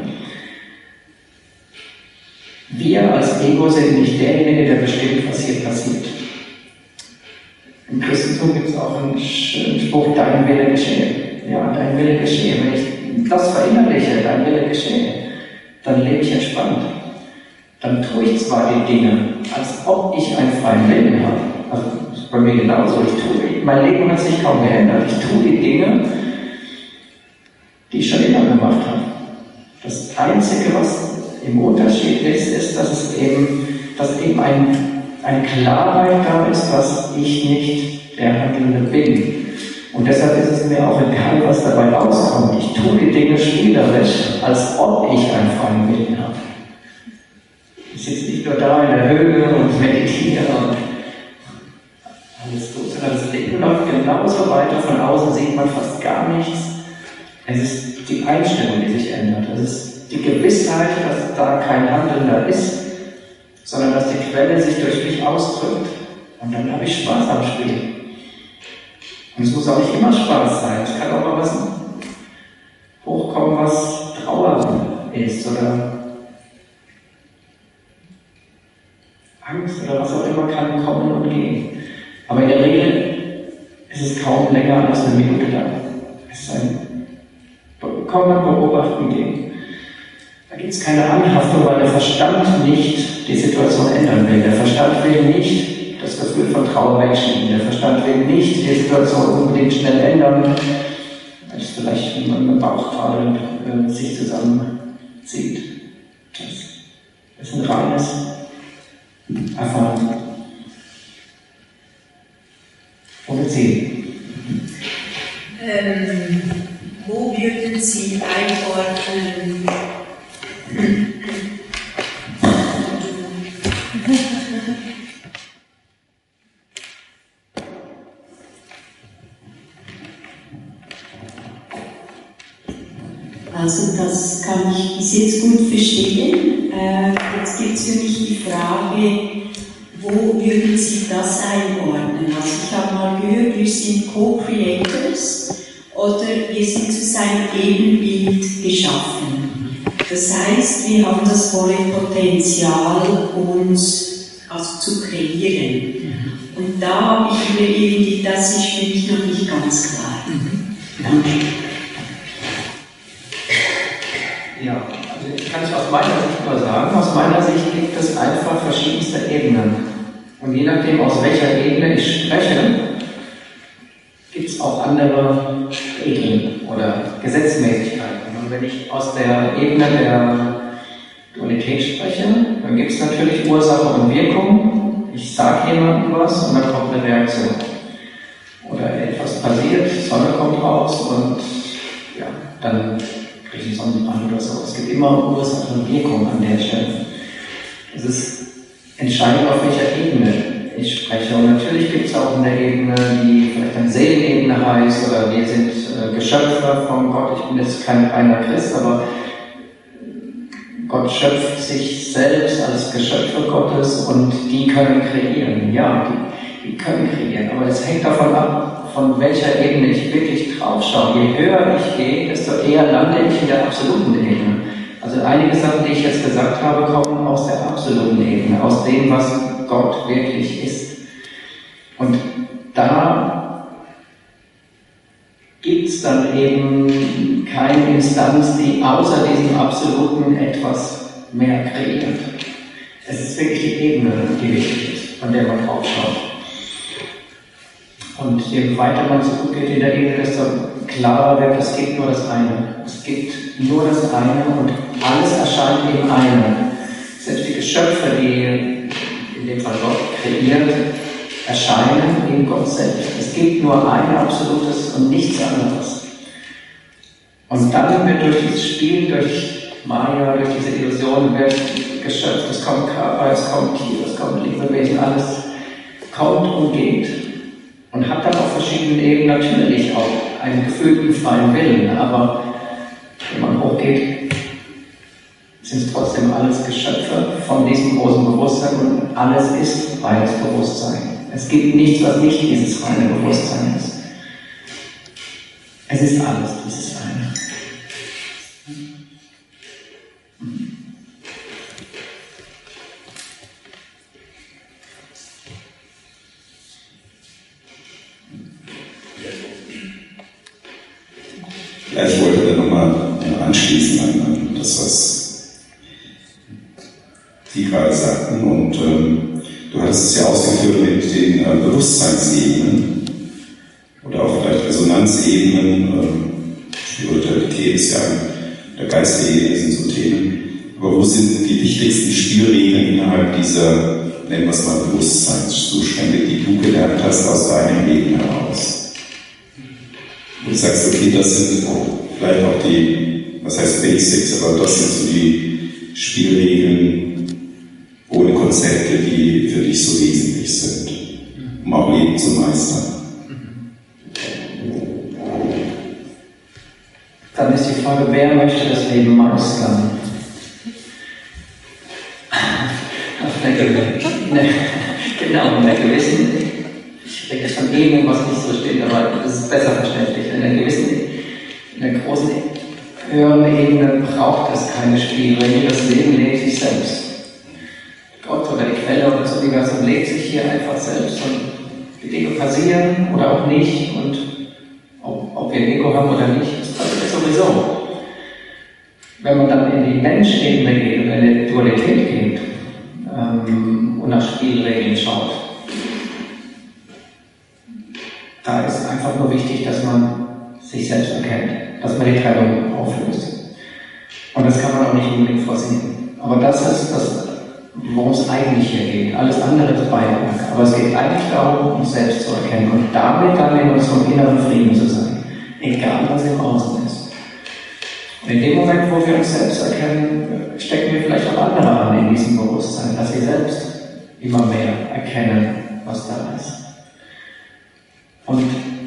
Speaker 1: Wir als Ego sind nicht derjenige, der bestimmt, was hier passiert. Im Christentum gibt es auch einen schönen Spruch, dein Wille geschehe. Ja, dein Wille geschehe. Wenn ich das verinnerliche, dein Wille geschehe, dann lebe ich entspannt. Dann tue ich zwar die Dinge, als ob ich einen freien Willen habe. Also das ist bei mir genauso. Mein Leben hat sich kaum geändert. Ich tue die Dinge, die ich schon immer gemacht habe. Das Einzige, was im Unterschied ist, dass eben eine Klarheit da ist, dass ich nicht der Handelnde bin. Und deshalb ist es mir auch egal, was dabei rauskommt. Ich tue die Dinge spielerisch, als ob ich einen freien Willen habe. Ich sitze nicht nur da in der Höhle und meditiere und alles gut, sondern das Leben läuft genauso weiter. Von außen sieht man fast gar nichts. Es ist die Einstellung, die sich ändert. Es ist die Gewissheit, dass da kein Handelnder ist, sondern dass die Quelle sich durch mich ausdrückt. Und dann habe ich Spaß am Spiel. Und es muss auch nicht immer Spaß sein. Es kann auch mal was hochkommen, was Trauer ist oder Angst oder was auch immer kann kommen und gehen. Aber in der Regel ist es kaum länger als eine Minute lang. Es ist ein Kommen, Beobachten, Gehen. Da gibt es keine Anhaftung, weil der Verstand nicht die Situation ändern will. Der Verstand will nicht das Gefühl von Trauer wegschieben. Der Verstand will nicht die Situation unbedingt schnell ändern, weil es vielleicht im Bauch gerade sich zusammenzieht. Das ist ein reines erfahren. Oder 10.
Speaker 5: Wo würden Sie einordnen?
Speaker 6: Also das kann ich bis jetzt gut verstehen. Jetzt gibt es für mich die Frage, wo würden Sie das einordnen? Also ich habe mal gehört, wir sind Co-Creators oder wir sind zu seinem Ebenbild geschaffen. Das heißt, wir haben das volle Potenzial, uns zu kreieren. Und da habe ich mir irgendwie, das ist für mich noch nicht ganz klar. Danke.
Speaker 1: Ja, also kann ich aus meiner Sicht nur sagen, aus meiner Sicht gibt es einfach verschiedenste Ebenen. Und je nachdem, aus welcher Ebene ich spreche, gibt es auch andere Regeln oder Gesetzmäßigkeiten. Und wenn ich aus der Ebene der Dualität spreche, dann gibt es natürlich Ursache und Wirkung. Ich sage jemandem was und dann kommt eine Reaktion. Oder etwas passiert, die Sonne kommt raus und ja, dann kriege ich Sonnenbrand oder so. Es gibt immer Ursache und Wirkung an der Stelle. Es ist entscheidend, auf welcher Ebene ich spreche. Und natürlich gibt es auch eine Ebene, die vielleicht eine Seelenebene heißt, oder wir sind Geschöpfe von Gott. Ich bin jetzt kein reiner Christ, aber Gott schöpft sich selbst als Geschöpfe Gottes und die können kreieren. Ja, die können kreieren. Aber es hängt davon ab, von welcher Ebene ich wirklich drauf schaue. Je höher ich gehe, desto eher lande ich in der absoluten Ebene. Also einige Sachen, die ich jetzt gesagt habe, kommen aus der absoluten Ebene, aus dem, was Gott wirklich ist. Und da gibt es dann eben keine Instanz, die außer diesem Absoluten etwas mehr kreiert. Es ist wirklich die Ebene, die wichtig ist, von der man drauf schaut. Und je weiter man so gut geht in der Ebene, desto klarer wird, es gibt nur das eine. Es gibt nur das eine und alles erscheint im einen. Selbst die Geschöpfe, die in dem Fall Gott kreiert, erscheinen in Gott selbst. Es gibt nur ein Absolutes und nichts anderes. Und dann wird durch dieses Spiel, durch Maya, durch diese Illusion, wird geschöpft. Es kommt Körper, es kommt Tier, es kommt Lebewesen, alles kommt und geht. Und hat dann auf verschiedenen Ebenen natürlich auch einen gefühlten freien Willen. Aber wenn man hochgeht, sind es trotzdem alles Geschöpfe von diesem großen Bewusstsein und alles ist reines Bewusstsein. Es gibt nichts, was nicht dieses reine Bewusstsein ist. Es ist alles dieses eine.
Speaker 4: Ja, ich wollte da nochmal anschließen an das, was Sie gerade sagten. Und du hattest es ja ausgeführt mit den Bewusstseinsebenen oder auch vielleicht Resonanzebenen. Spiritualität ist ja der Geistebene, sind so Themen. Aber wo sind die wichtigsten Spielregeln innerhalb dieser, nennen wir es mal, Bewusstseinszustände, die du gelernt hast aus deinem Leben heraus? Du sagst, okay, das sind vielleicht auch die, was heißt Basics, aber das sind so die Spielregeln ohne Konzepte, die für dich so wesentlich sind, um auch Leben zu meistern.
Speaker 1: Dann ist die Frage, wer möchte das Leben meistern? Genau, in der gewissen, ich rede jetzt von Ebenen, was nicht so steht, aber das ist besser verständlich. In der großen, höheren Ebene braucht es keine Spielregeln, das Leben lebt sich selbst. Gott oder die Quelle oder das Universum lebt sich hier einfach selbst und die Dinge passieren oder auch nicht und ob wir Ego haben oder nicht, das passiert sowieso. Wenn man dann in die Menschebene geht und in die Dualität geht und nach Spielregeln schaut, da ist einfach nur wichtig, dass man sich selbst erkennt, dass man die Trennung auflöst. Und das kann man auch nicht unbedingt vorsehen. Aber das ist worum es eigentlich hier geht. Alles andere ist Beiwerk. Aber es geht eigentlich darum, uns selbst zu erkennen und damit dann in unserem inneren Frieden zu sein. Egal, was im Außen ist. Und in dem Moment, wo wir uns selbst erkennen, stecken wir vielleicht auch andere an in diesem Bewusstsein, dass wir selbst immer mehr erkennen, was da ist. Und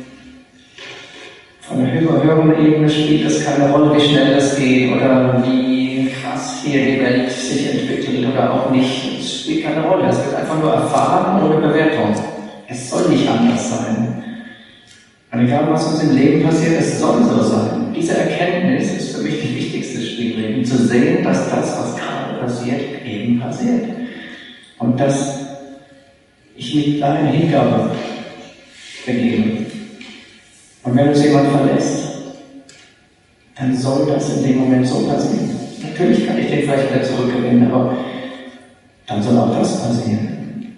Speaker 1: von der höheren Ebene spielt es keine Rolle, wie schnell es geht oder wie krass hier die Welt sich entwickelt oder auch nicht. Es spielt keine Rolle. Es wird einfach nur erfahren ohne Bewertung. Es soll nicht anders sein. Und egal, was uns im Leben passiert, es soll so sein. Diese Erkenntnis ist für mich die wichtigste Spielregel, zu sehen, dass das, was gerade passiert, eben passiert. Und dass ich mich da in Hingabe begebe. Und wenn uns jemand verlässt, dann soll das in dem Moment so passieren. Natürlich kann ich den vielleicht wieder zurückgewinnen, aber dann soll auch das passieren.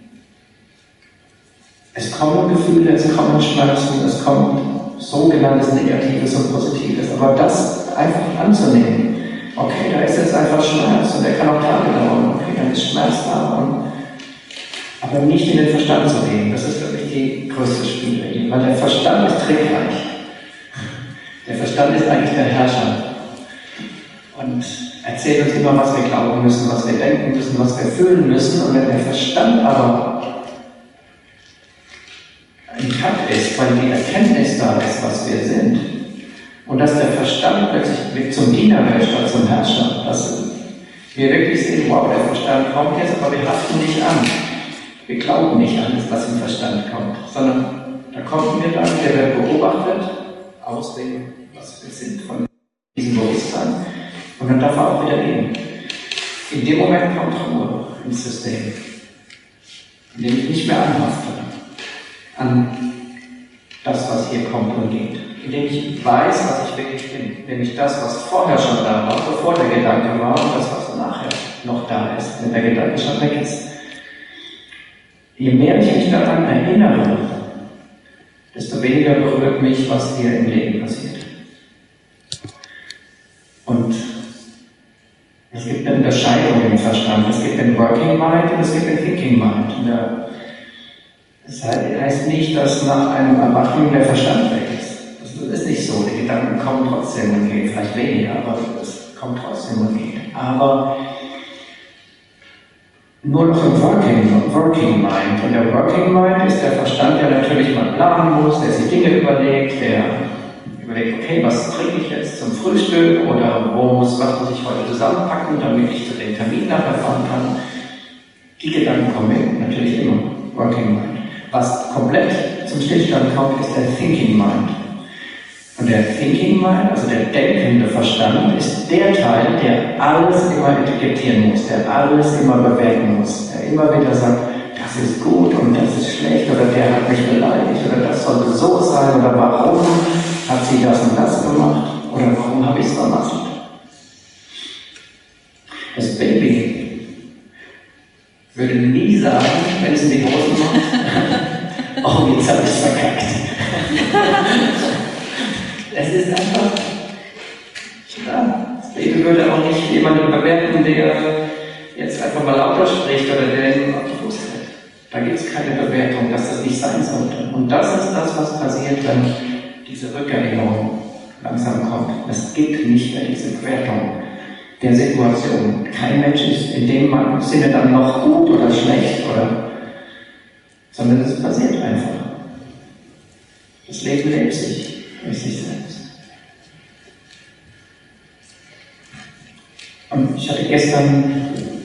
Speaker 1: Es kommen Gefühle, es kommen Schmerzen, es kommt sogenanntes Negatives und Positives, aber das einfach anzunehmen. Okay, da ist jetzt einfach Schmerz und der kann auch Tage dauern. Okay, dann ist Schmerz da. Aber nicht in den Verstand zu gehen, das ist für mich die größte Spielregel, weil der Verstand ist trickreich. Der Verstand ist eigentlich der Herrscher und erzählt uns immer, was wir glauben müssen, was wir denken müssen, was wir fühlen müssen. Und wenn der Verstand aber intakt ist, weil die Erkenntnis da ist, was wir sind, und dass der Verstand plötzlich zum Diener wird statt zum Herrscher, dass wir wirklich sehen, wow, der Verstand kommt jetzt, aber wir haften nicht an. Wir glauben nicht alles, was im Verstand kommt, sondern da kommt mir dann, der wird beobachtet, aus dem, was wir sind, von diesem Bewusstsein, und dann darf er auch wieder gehen. In dem Moment kommt Ruhe ins System, in dem ich nicht mehr anhafte an das, was hier kommt und geht, in dem ich weiß, was ich wirklich bin, nämlich das, was vorher schon da war, bevor der Gedanke war, und das, was nachher noch da ist, wenn der Gedanke schon weg ist. Je mehr ich mich daran erinnere, desto weniger berührt mich, was hier im Leben passiert. Und es gibt eine Unterscheidung im Verstand. Es gibt den Working Mind und es gibt den Thinking Mind. Das heißt nicht, dass nach einem Erwachen der Verstand weg ist. Das ist nicht so. Die Gedanken kommen trotzdem und gehen. Vielleicht weniger, aber es kommt trotzdem und geht. Aber nur noch im Working Mind. Und der Working Mind ist der Verstand, der natürlich mal planen muss, der sich Dinge überlegt, der überlegt, okay, was trinke ich jetzt zum Frühstück oder was muss ich heute zusammenpacken, damit ich zu dem Termin nachher fahren kann. Die Gedanken kommen in, natürlich immer. Working Mind. Was komplett zum Stillstand kommt, ist der Thinking Mind. Und der Thinking Mind, also der denkende Verstand, ist der Teil, der alles immer etikettieren muss, der alles immer bewerten muss, der immer wieder sagt, das ist gut und das ist schlecht oder der hat mich beleidigt oder das sollte so sein oder warum hat sie das und das gemacht oder warum habe ich es vermasselt. Das Baby würde nie sagen, wenn es in die Hose macht, oh, jetzt habe ich es verkackt. Es ist einfach, das Baby würde auch nicht jemanden bewerten, der jetzt einfach mal lauter spricht oder der ihn auf die Brust hält. Da gibt es keine Bewertung, dass das nicht sein sollte. Und das ist das, was passiert, wenn diese Rückerinnerung langsam kommt. Es gibt nicht mehr diese Bewertung der Situation. Kein Mensch ist in dem Sinne dann noch gut oder schlecht, sondern es passiert einfach. Das Leben lebt sich durch sich selbst. Und ich hatte gestern,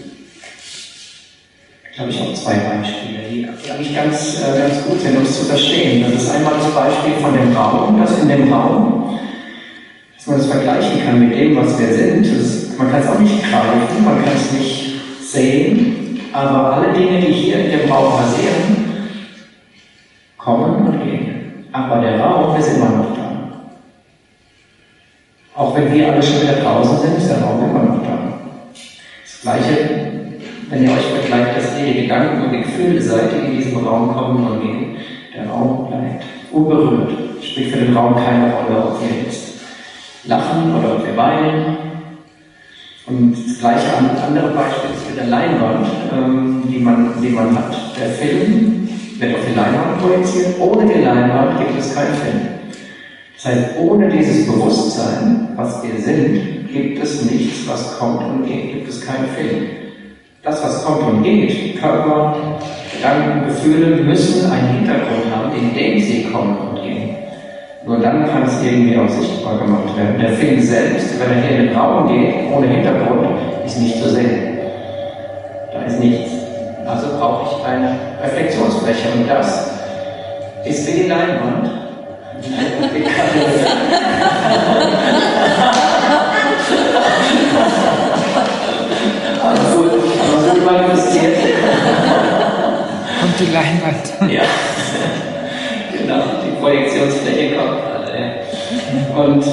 Speaker 1: glaube ich, auch zwei Beispiele, die eigentlich ganz gut sind, um es zu verstehen. Das ist einmal das Beispiel von dem Raum, dass in dem Raum, dass man das vergleichen kann mit dem, was wir sind. Man kann es auch nicht greifen, man kann es nicht sehen, aber alle Dinge, die hier in dem Raum passieren, kommen und gehen. Aber der Raum ist immer noch da. Auch wenn wir alle schon wieder draußen sind, ist der Raum immer noch da. Das Gleiche, wenn ihr euch vergleicht, dass ihr die Gedanken und die Gefühle seid, die in diesem Raum kommen und gehen. Der Raum bleibt unberührt. Spielt für den Raum keine Rolle, ob wir jetzt lachen oder ob wir weinen. Und das gleiche andere Beispiel ist Beispiel der Leinwand, die man hat. Der Film wird auf die Leinwand projiziert. Ohne die Leinwand gibt es keinen Film. Das heißt, ohne dieses Bewusstsein, was wir sind, gibt es nichts, was kommt und geht, gibt es keinen Film. Das, was kommt und geht, Körper, Gedanken, Gefühle, müssen einen Hintergrund haben, in dem sie kommen und gehen. Nur dann kann es irgendwie auch sichtbar gemacht werden. Der Film selbst, wenn er hier in den Raum geht, ohne Hintergrund, ist nicht zu sehen. Da ist nichts. Also brauche ich eine Reflexionsfläche. Und das ist wie die Leinwand. Aber gut manifestiert.
Speaker 3: Und die Leinwand.
Speaker 1: Ja, genau, die Projektionsfläche kommt gerade. Ja. Und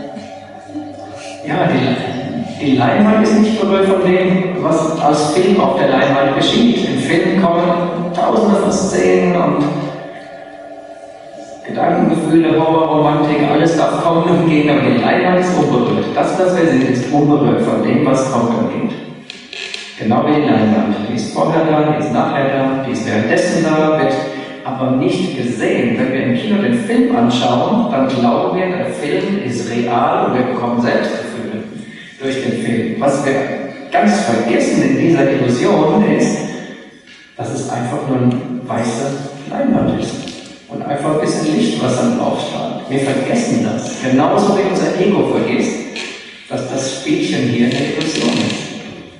Speaker 1: ja, die Leinwand ist nicht berührt von dem, was als Film auf der Leinwand geschieht. Im Film kommen tausende von Szenen und Gedanken, Gefühle, Horror, Romantik, alles darf kommen und gehen, aber die Leinwand ist unberührt. Das, was wir sind, ist unberührt von dem, was kommt und geht. Genau wie die Leinwand. Die ist vorher da, die ist nachher da, die ist währenddessen da, wird aber nicht gesehen. Wenn wir im Kino den Film anschauen, dann glauben wir, der Film ist real und wir bekommen Selbstgefühle durch den Film. Was wir ganz vergessen in dieser Illusion ist, dass es einfach nur eine weiße Leinwand ist. Und einfach ein bisschen Licht, was dann draufstrahlt. Wir vergessen das. Genauso wie unser Ego vergisst, dass das Spielchen hier eine Illusion ist.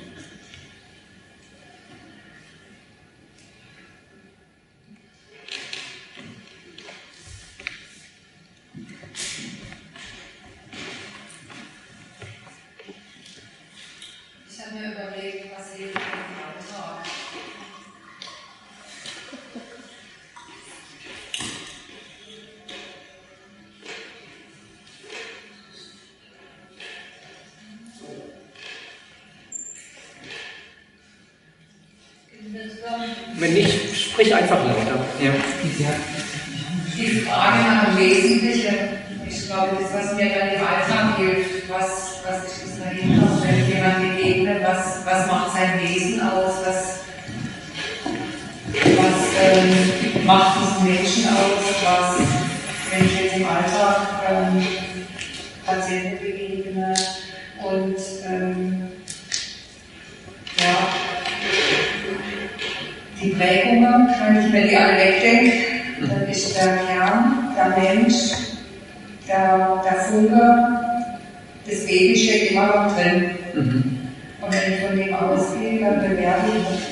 Speaker 7: Ich habe mir überlegt, was hilft im Alltag.
Speaker 1: Wenn nicht, sprich einfach lauter. Ja.
Speaker 7: Die Frage nach dem Wesentlichen, ich glaube, das, was mir dann im Alltag hilft, was ich bis dahin habe, wenn jemand begegnet, was macht sein Wesen aus, was macht diesen Menschen aus, wenn ich jetzt im Alltag Patienten begegne und die Prägungen, wenn ich mir die alle wegdenke, dann ist der Kern, der Mensch, der Funke, das Baby steckt immer noch drin. Und wenn ich von dem ausgehe, dann bewerte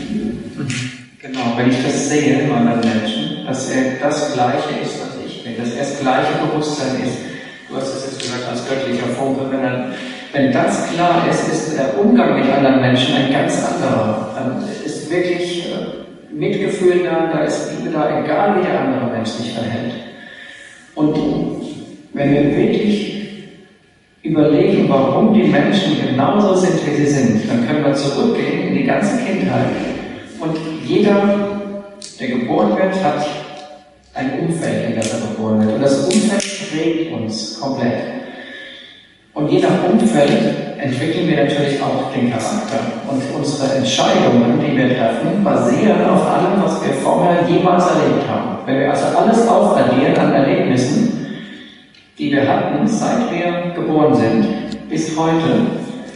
Speaker 7: ich.
Speaker 1: Genau, wenn ich das sehe in anderen Menschen, dass er das Gleiche ist, was ich bin, dass er das gleiche Bewusstsein ist. Du hast es jetzt gesagt als göttlicher Funke. Wenn das klar ist, ist der Umgang mit anderen Menschen ein ganz anderer. Dann ist wirklich Mitgefühl da ist Liebe da, egal wie der andere Mensch sich verhält. Und wenn wir wirklich überlegen, warum die Menschen genauso sind, wie sie sind, dann können wir zurückgehen in die ganze Kindheit. Und jeder, der geboren wird, hat ein Umfeld, in das er geboren wird. Und das Umfeld prägt uns komplett. Und je nach Umfeld entwickeln wir natürlich auch den Charakter. Und unsere Entscheidungen, die wir treffen, basieren auf allem, was wir vorher jemals erlebt haben. Wenn wir also alles aufaddieren an Erlebnissen, die wir hatten, seit wir geboren sind, bis heute,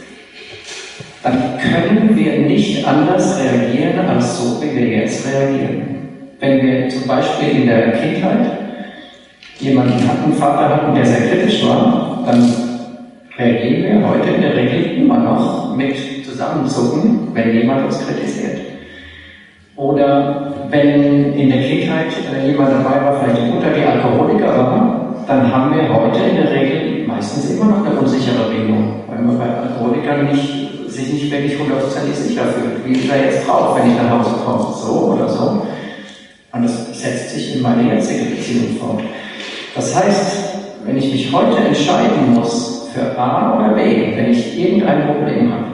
Speaker 1: dann können wir nicht anders reagieren, als so, wie wir jetzt reagieren. Wenn wir zum Beispiel in der Kindheit jemanden hatten, einen Vater hatten, der sehr kritisch war, dann reagieren wir heute in der Regel immer noch mit Zusammenzucken, wenn jemand uns kritisiert. Oder wenn in der Kindheit jemand dabei war, vielleicht die Mutter, die Alkoholiker war, dann haben wir heute in der Regel meistens immer noch eine unsichere Bindung, weil man bei Alkoholikern sich nicht wirklich 100% sicher fühlt. Wie ist er jetzt drauf, wenn ich nach Hause komme? So oder so. Und das setzt sich in meine jetzige Beziehung fort. Das heißt, wenn ich mich heute entscheiden muss, für A oder B, wenn ich irgendein Problem habe,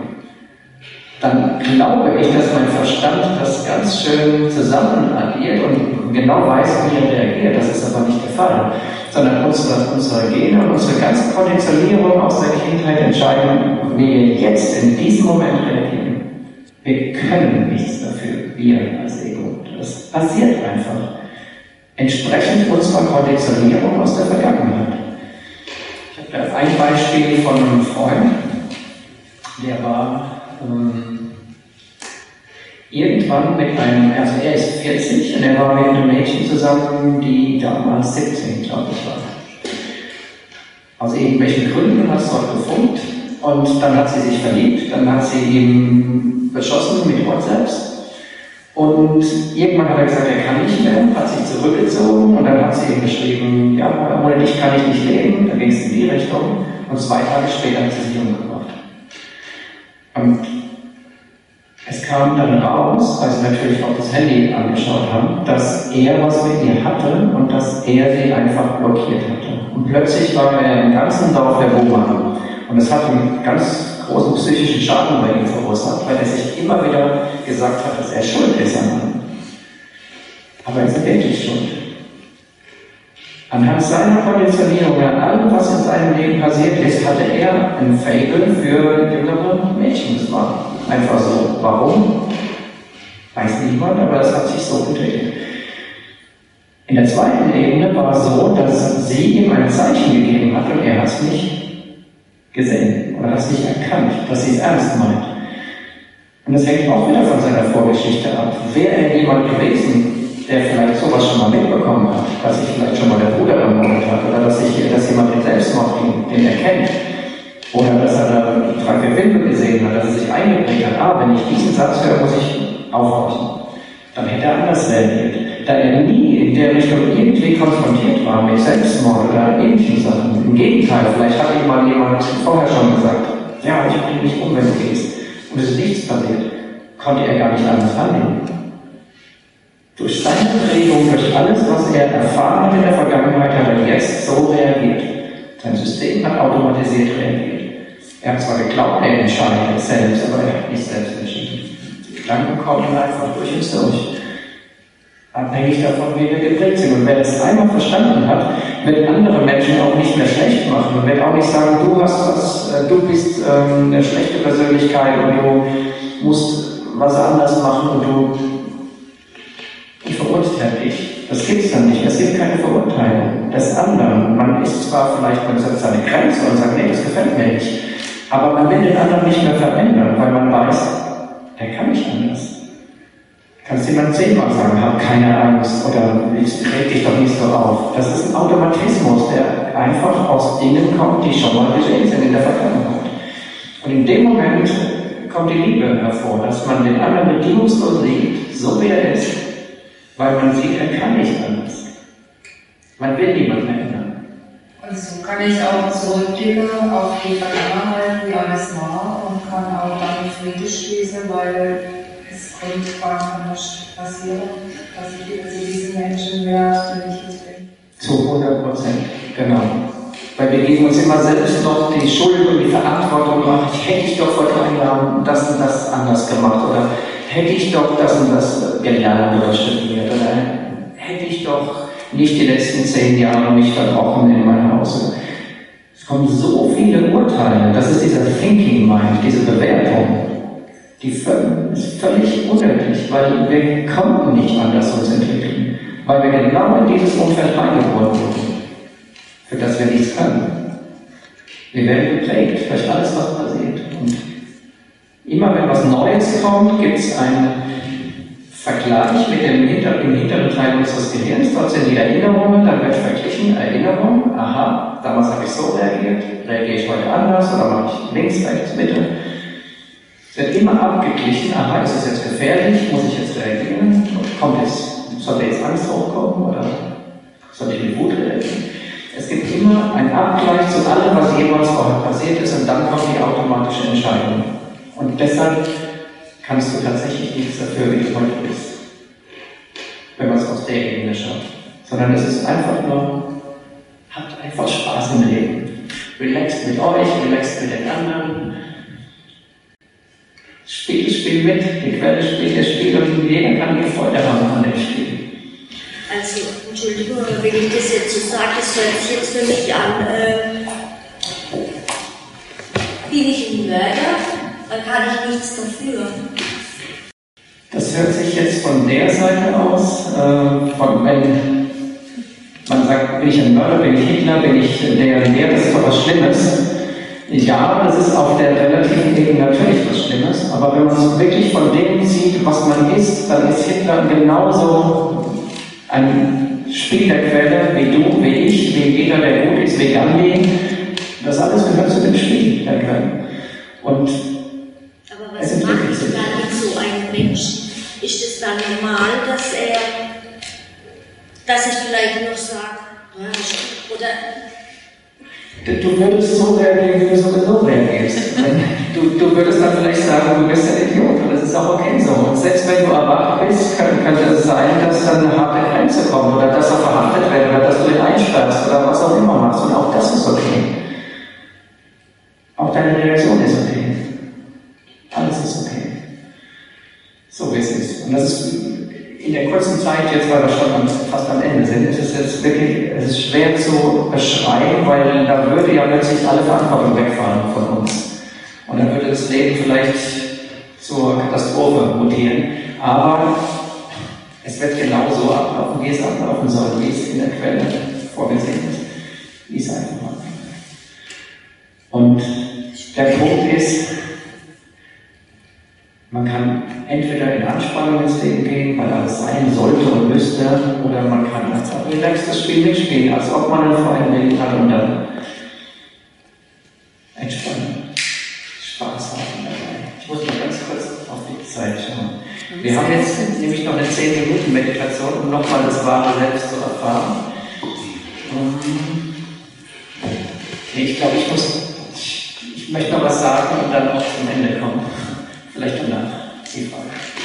Speaker 1: dann glaube ich, dass mein Verstand das ganz schön zusammen addiert und genau weiß, wie er reagiert. Das ist aber nicht der Fall. Sondern unsere Gene und unsere ganze Konditionierung aus der Kindheit entscheiden, wie wir jetzt in diesem Moment reagieren. Wir können nichts dafür, wir als Ego. Das passiert einfach. Entsprechend unserer Konditionierung aus der Vergangenheit. Ich habe da ein Beispiel von einem Freund, der war irgendwann mit einem, also er ist 40 und er war mit einem Mädchen zusammen, die damals 17, glaube ich, war. Aus irgendwelchen Gründen hat es dort gefunkt und dann hat sie sich verliebt, dann hat sie ihn beschossen mit WhatsApps und irgendwann hat er gesagt, er kann nicht mehr, hat sich zurückgezogen und dann hat sie ihm geschrieben, ja, ohne dich kann ich nicht leben, da ging es in die Richtung und 2 Tage später hat sie sich umgebracht. Und es kam dann raus, weil sie natürlich auch das Handy angeschaut haben, dass er was mit ihr hatte und dass er sie einfach blockiert hatte. Und plötzlich war er im ganzen Dorf der Buhmann. Und das hat einen ganz großen psychischen Schaden bei ihm verursacht, weil er sich immer wieder gesagt hat, dass er schuld ist an allem. Aber er ist wirklich schuld. Anhand seiner Konditionierung, an allem, was in seinem Leben passiert ist, hatte er ein Faible für jüngere Mädchen. Das war einfach so. Warum? Weiß niemand, aber es hat sich so entwickelt. In der zweiten Ebene war es so, dass sie ihm ein Zeichen gegeben hat und er hat es nicht gesehen oder hat es nicht erkannt, dass sie es ernst meint. Und das hängt auch wieder von seiner Vorgeschichte ab. Wäre er jemand gewesen, der vielleicht sowas schon mal mitbekommen hat, dass sich vielleicht schon mal der Bruder ermordet hat oder dass jemand den Selbstmord den er kennt oder dass er da 3, 4 Filme gesehen hat, dass er sich eingeprägt hat, wenn ich diesen Satz höre, muss ich aufhorchen. Dann hätte er anders reagiert. Da er nie in der Richtung irgendwie konfrontiert war mit Selbstmord oder ähnlichen Sachen. Im Gegenteil, vielleicht hat ihm mal jemand vorher schon gesagt, ja, ich bringe dich um, wenn du gehst. Und es ist nichts passiert. Konnte er gar nicht anders handeln. Durch seine Prägung, durch alles, was er erfahren hat in der Vergangenheit, hat er jetzt so reagiert. Sein System hat automatisiert reagiert. Er hat zwar geglaubt, er entscheidet selbst, aber er hat nicht selbst entschieden. Die Gedanken kommen einfach durch uns durch. Abhängig davon, wie wir geprägt sind. Und wer das einmal verstanden hat, wird andere Menschen auch nicht mehr schlecht machen. Und wird auch nicht sagen, du bist eine schlechte Persönlichkeit und du musst was anders machen und ich verurteile dich. Das gibt es dann nicht. Es gibt keine Verurteilung des anderen. Man ist zwar vielleicht, man setzt seine Grenze und sagt, nee, das gefällt mir nicht. Aber man will den anderen nicht mehr verändern, weil man weiß, der kann nicht anders. Kannst jemand 10-mal sagen, hab keine Angst oder reg dich doch nicht so auf. Das ist ein Automatismus, der einfach aus Dingen kommt, die schon mal geschehen sind in der Vergangenheit. Und in dem Moment kommt die Liebe hervor, dass man den anderen bedingungslos liebt, so wie er ist. Weil man sieht, er kann nicht anders. Man will niemanden ändern.
Speaker 7: Und so kann ich auch zurückblicken auf die Vergangenheit, wie alles war und kann auch damit Friede schließen, weil es konnte gar nicht anders passieren, dass ich also diesen Menschen wäre, den ich jetzt bin.
Speaker 1: Zu 100%, genau. Weil wir geben uns immer selbst noch die Schuld und die Verantwortung, hätte ich doch vor 3 Jahren das und das anders gemacht oder hätte ich doch das und das gelernt oder studiert oder hätte ich doch nicht die letzten 10 Jahre mich verbrochen in meinem Haus. Es kommen so viele Urteile, das ist dieser Thinking Mind, diese Bewertung, die ist völlig unnötig, weil wir konnten nicht anders uns entwickeln, weil wir genau in dieses Umfeld reingeboren wurden, für das wir nichts können. Wir werden geprägt durch alles, was passiert. Und immer wenn was Neues kommt, gibt es einen Vergleich mit dem im hinteren Teil unseres Gehirns. Dort sind die Erinnerungen, dann wird verglichen, Erinnerung, aha, damals habe ich so reagiert, reagiere ich heute anders oder mache ich links, rechts, Mitte. Es wird immer abgeglichen, aha, ist es jetzt gefährlich, muss ich jetzt reagieren, soll jetzt Angst hochkommen oder soll ich mit Wut reagieren? Es gibt immer einen Abgleich zu allem, was jemals vorher passiert ist und dann kommt die automatische Entscheidung. Und deshalb kannst du tatsächlich nichts dafür, wie du heute bist, wenn man es aus der Ebene schaut. Sondern es ist einfach nur, habt einfach Spaß im Leben. Relaxt mit euch, relaxt mit den anderen. Spiel mit, die Quelle spielt das Spiel und jeder kann die Freude haben an dem Spiel.
Speaker 5: Also, Entschuldigung, aber wenn ich das jetzt so sage, das hört sich jetzt für mich an, bin ich ein Mörder, dann kann ich nichts dafür.
Speaker 1: Das hört sich jetzt von der Seite aus, wenn man sagt, bin ich ein Mörder, bin ich Hitler, bin ich der, das ist doch was Schlimmes. Ja, das ist auf der relativen Ebene natürlich was Schlimmes, aber wenn man es wirklich von dem sieht, was man ist, dann ist Hitler genauso ein Spiel der Quelle wie du, wie ich, wie jeder, der gut ist, wie Gandhi. Das alles gehört zu dem Spiel der Quelle. Und
Speaker 5: aber was macht dann mit so einem Menschen? Ist es dann normal, dass ich vielleicht noch sage, oder
Speaker 1: du würdest so reagieren, wie du sowieso reagierst. Du würdest dann vielleicht sagen, du bist ein Idiot, und das ist auch okay so. Und selbst wenn du erwacht bist, könnte es sein, dass dann eine harte Grenze kommt, oder dass er verhaftet wird, oder dass du ihn einsperrst, oder was auch immer machst. Und auch das ist okay. Auch deine Reaktion ist okay. Alles ist okay. So wie es ist. Und das ist in der kurzen Zeit, jetzt weil wir schon fast am Ende sind, ist es jetzt wirklich, es ist schwer zu beschreiben, weil da würde ja plötzlich alle Verantwortung wegfallen von uns. Und dann würde das Leben vielleicht zur Katastrophe mutieren. Aber es wird genauso ablaufen, wie es ablaufen soll, wie es in der Quelle vorgesehen ist. Wie es einfach war. Und der Punkt ist, man kann entweder in Anspannung ins Leben gehen, weil alles sein sollte und müsste, oder man kann einfach relax das Spiel mitspielen, als ob man einen freien Willen hat und dann entspannen, Spaß haben dabei. Ich muss mal ganz kurz auf die Zeit schauen. Wir haben jetzt nämlich noch eine 10-Minuten-Meditation, um nochmal das wahre Selbst zu erfahren. Ich glaube, ich möchte noch was sagen und dann auch zum Ende kommen. Vielleicht danach die Frage.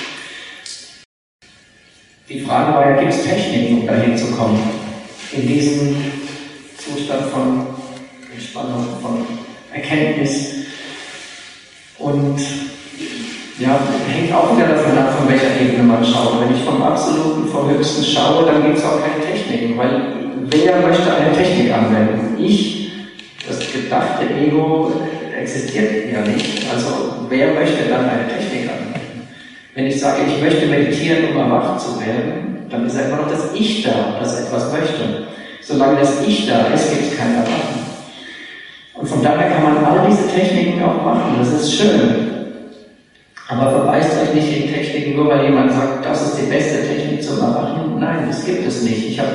Speaker 1: Die Frage war ja, gibt es Techniken, um dahin zu kommen? In diesem Zustand von Entspannung, von Erkenntnis. Und ja, hängt auch wieder davon ab, von welcher Ebene man schaut. Wenn ich vom Absoluten, vom Höchsten schaue, dann gibt es auch keine Techniken, weil wer möchte eine Technik anwenden? Das gedachte Ego existiert ja nicht. Also wer möchte dann eine Technik anwenden? Wenn ich sage, ich möchte meditieren, um erwacht zu werden, dann ist einfach noch das Ich da, das etwas möchte. Solange das Ich da ist, gibt es kein Erwachen. Und von daher kann man all diese Techniken auch machen. Das ist schön. Aber verweist euch nicht in Techniken, nur weil jemand sagt, das ist die beste Technik zum Erwachen. Nein, das gibt es nicht. Ich habe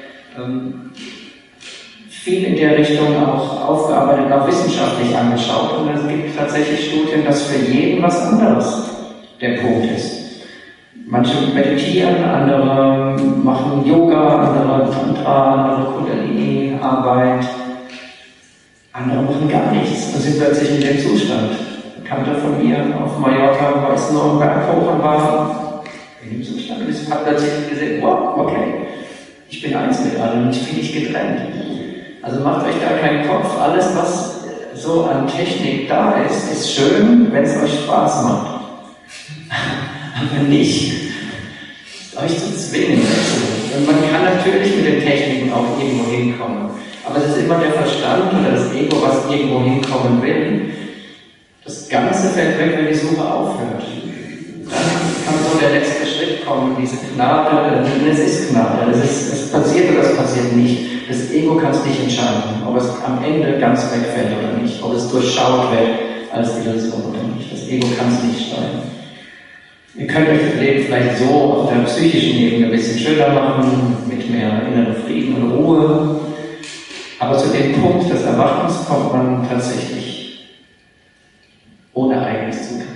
Speaker 1: viel in der Richtung auch aufgearbeitet, auch wissenschaftlich angeschaut. Und es gibt tatsächlich Studien, dass für jeden was anderes der Punkt ist. Manche meditieren, andere machen Yoga, andere Tantra, andere Kundalini-Arbeit. Andere machen gar nichts und sind plötzlich in dem Zustand. Ein Bekannter von mir auf Mallorca war es nur am Berg hoch und war in dem Zustand und hat plötzlich gesehen, wow, okay, ich bin eins mit allem, ich bin nicht getrennt. Also macht euch da keinen Kopf, alles was so an Technik da ist, ist schön, wenn es euch Spaß macht. Aber nicht euch zu zwingen. Und man kann natürlich mit den Techniken auch irgendwo hinkommen. Aber es ist immer der Verstand oder das Ego, was irgendwo hinkommen will. Das Ganze fällt weg, wenn die Suche aufhört. Dann kann so der letzte Schritt kommen, diese Gnade, es ist Gnade, es passiert oder es passiert nicht. Das Ego kann es nicht entscheiden, ob es am Ende ganz wegfällt oder nicht, ob es durchschaut wird als Illusion oder nicht. Das Ego kann es nicht steuern. Ihr könnt euch das Leben vielleicht so auf der psychischen Ebene ein bisschen schöner machen, mit mehr inneren Frieden und Ruhe. Aber zu dem Punkt des Erwachens kommt man tatsächlich ohne eigenes Zutun.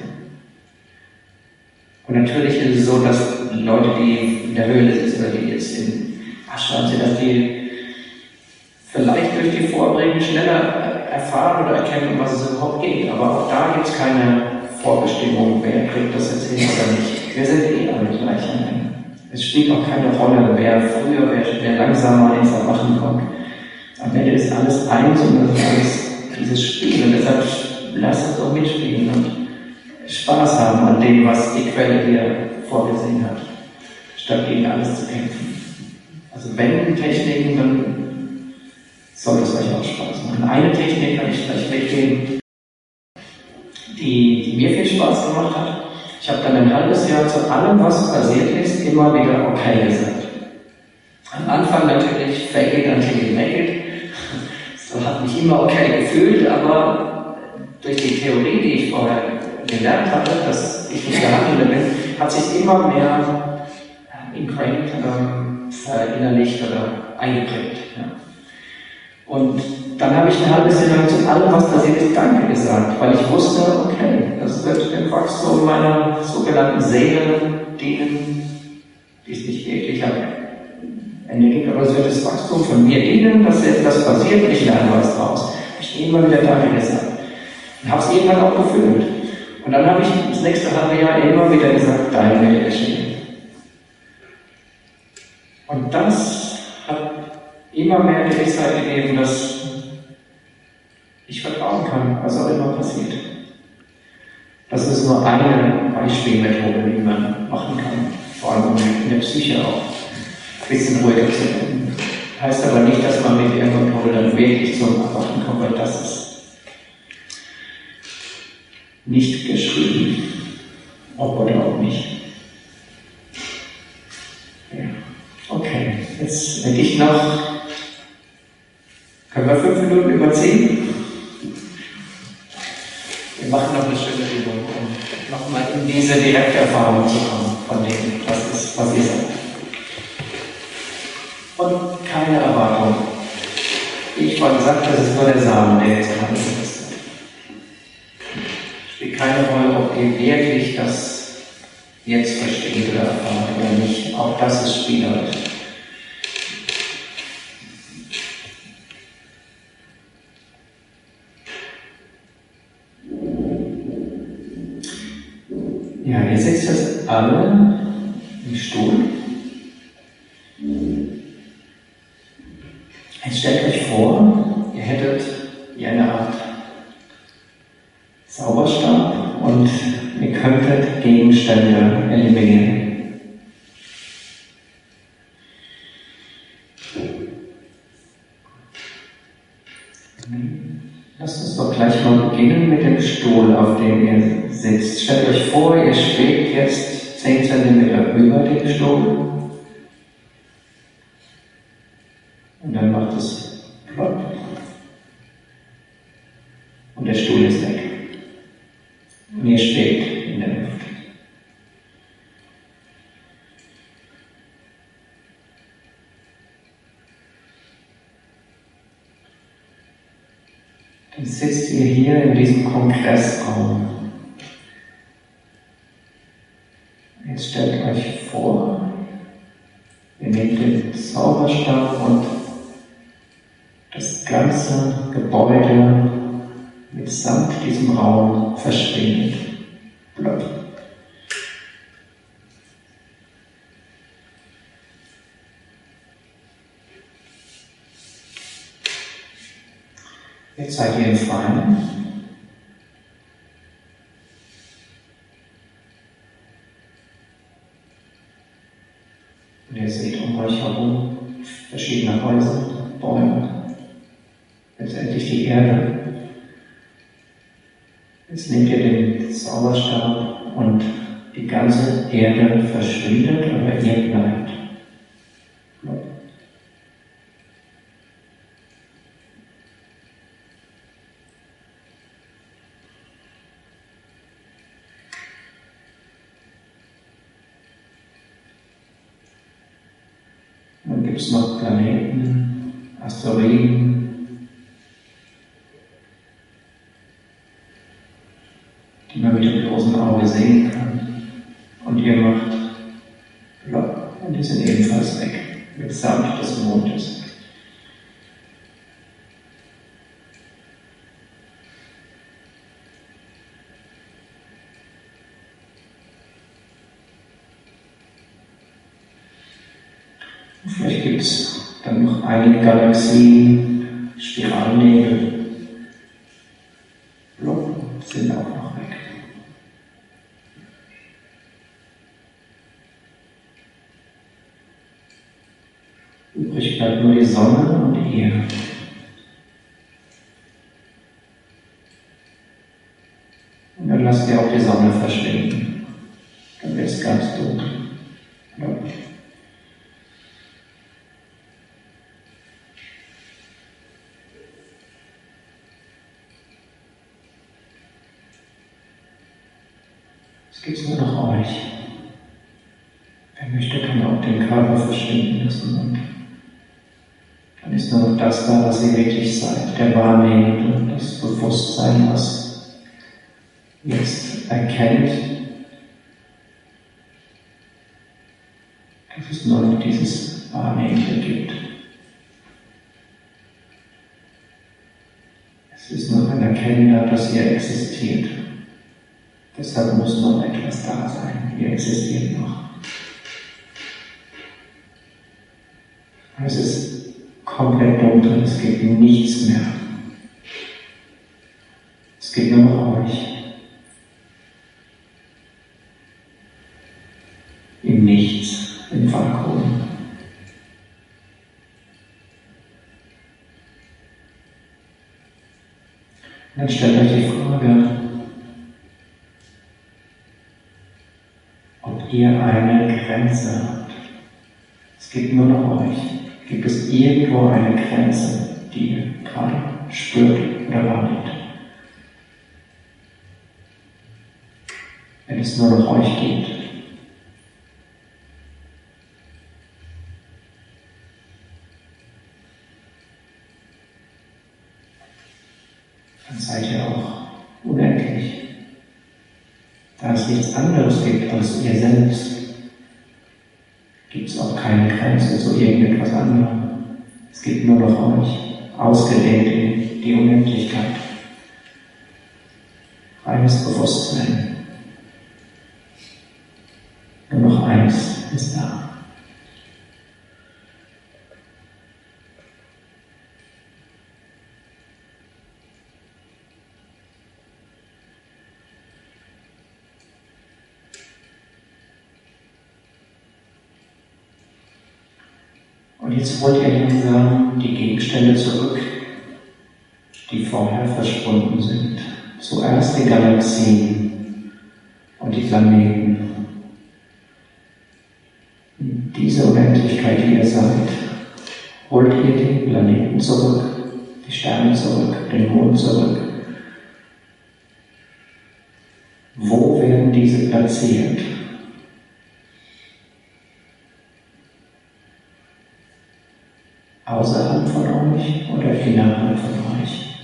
Speaker 1: Und natürlich ist es so, dass Leute, die in der Höhle sitzen oder die jetzt in Ashram sind, dass die vielleicht durch die Vorbringen schneller erfahren oder erkennen, um was es überhaupt geht. Aber auch da gibt es keine Vorbestimmung, wer kriegt das jetzt hin oder nicht. Wir sind eh alle gleich am Ende. Es spielt auch keine Rolle, wer früher, wer langsamer ins Erwachen kommt. Am Ende ist alles eins und das ist alles dieses Spiel. Und deshalb lasst es doch mitspielen und Spaß haben an dem, was die Quelle dir vorgesehen hat, statt gegen alles zu kämpfen. Also wenn Techniken, dann soll es euch auch Spaß machen. Eine Technik kann ich gleich mitgeben, die mir viel Spaß gemacht hat. Ich habe dann ein halbes Jahr zu allem, was passiert ist, immer wieder okay gesagt. Am Anfang natürlich fake it until you make it. So hat mich immer okay gefühlt, aber durch die Theorie, die ich vorher gelernt hatte, dass ich nicht der Handelnde bin, hat sich immer mehr ingrained, verinnerlicht oder eingeprägt. Ja. Und dann habe ich ein halbes Jahr lang zu allem, was passiert ist, Danke gesagt, weil ich wusste, okay, das wird dem Wachstum meiner sogenannten Seele dienen, die es nicht wirklich am Ende gibt, aber es wird das Wachstum von mir dienen, dass etwas passiert und ich lerne was draus. Ich habe immer wieder Danke gesagt und habe es irgendwann auch gefühlt. Und dann habe ich das nächste halbe Jahr immer wieder gesagt, dein Wille geschehen. Und das hat immer mehr Gewissheit gegeben, dass ich vertrauen kann, was auch immer passiert. Das ist nur eine Beispielmethode, die man machen kann, vor allem um in der Psyche auch ein bisschen ruhiger zu werden. Heißt aber nicht, dass man mit der Methode dann wirklich zum Erwachen kommt, weil das ist nicht geschrieben, ob oder auch nicht. Ja. Okay, jetzt denke ich noch, können wir 5 Minuten überziehen? Wir machen noch eine schöne Übung, um nochmal in diese Direkterfahrung zu kommen, von dem, was ihr sagt. Und keine Erwartung. Wie ich vorhin gesagt habe, das ist nur der Samen, der jetzt gerade ist. Es spielt keine Rolle, ob ihr wirklich das jetzt versteht oder erfahrt oder nicht. Auch das ist spielerisch. Ja, ihr sitzt jetzt alle im Stuhl. Jetzt stellt euch vor, ihr hättet wie eine Art Zauberstab und ihr könntet Gegenstände eliminieren. Lasst uns doch gleich mal beginnen mit dem Stuhl, auf dem ihr sitzt. Stellt euch vor, ihr schwebt jetzt 10 cm über dem Stuhl. Und dann macht es plopp. Und der Stuhl ist weg. Und ihr schwebt in der Luft. Dann sitzt ihr hier in diesem Kongressraum. Jetzt stellt euch vor, ihr nehmt den Zauberstab und das ganze Gebäude mitsamt diesem Raum verschwindet. Plopp. Jetzt seid ihr im Freien. Und ihr seht um euch herum verschiedene Häuser, Bäume, letztendlich die Erde. Jetzt nehmt ihr den Zauberstab und die ganze Erde verschwindet, aber ihr bleibt. Dann gibt es noch Planeten, Asteroiden, die man mit dem bloßen Auge sehen kann. Und ihr macht plopp und die sind ebenfalls weg, mitsamt des Mondes. Vielleicht gibt es dann noch einige Galaxien, Spiralnebel, plopp, sind auch noch weg. Übrig bleibt nur die Sonne und ihr. Und dann lasst ihr auch die Sonne verschwinden. dann wird es ganz dunkel. Ja. Es gibt nur noch euch. Wer möchte, kann auch den Körper verschwinden lassen und dann ist nur noch das da, was ihr wirklich seid, der Wahrnehmende, das Bewusstsein, was jetzt erkennt, dass es nur noch dieses Wahrnehmende gibt. Es ist nur ein Erkennen da, dass ihr existiert. Deshalb muss noch etwas da sein. Ihr existiert noch. Es ist komplett dunkel, es gibt nichts mehr. Es gibt nur noch euch. Im Nichts, im Vakuum. Und dann stellt euch die Frage, ob ihr eine Grenze habt. Es gibt nur noch euch. Gibt es irgendwo eine Grenze, die ihr gerade spürt oder wahrnehmt? Wenn es nur noch euch gibt. Dann seid ihr auch unendlich. Da es nichts anderes gibt als ihr selbst, gibt es auch keine Grenze zu irgendetwas anderem. Es gibt nur noch euch, ausgedehnt in die Unendlichkeit. Reines Bewusstsein. Nur noch eins ist da. Und jetzt holt ihr langsam die Gegenstände zurück, die vorher verschwunden sind. Zuerst die Galaxien und die Planeten. In diese Unendlichkeit, die ihr seid, holt ihr den Planeten zurück, die Sterne zurück, den Mond zurück. Wo werden diese platziert? Außerhalb von euch oder innerhalb von euch?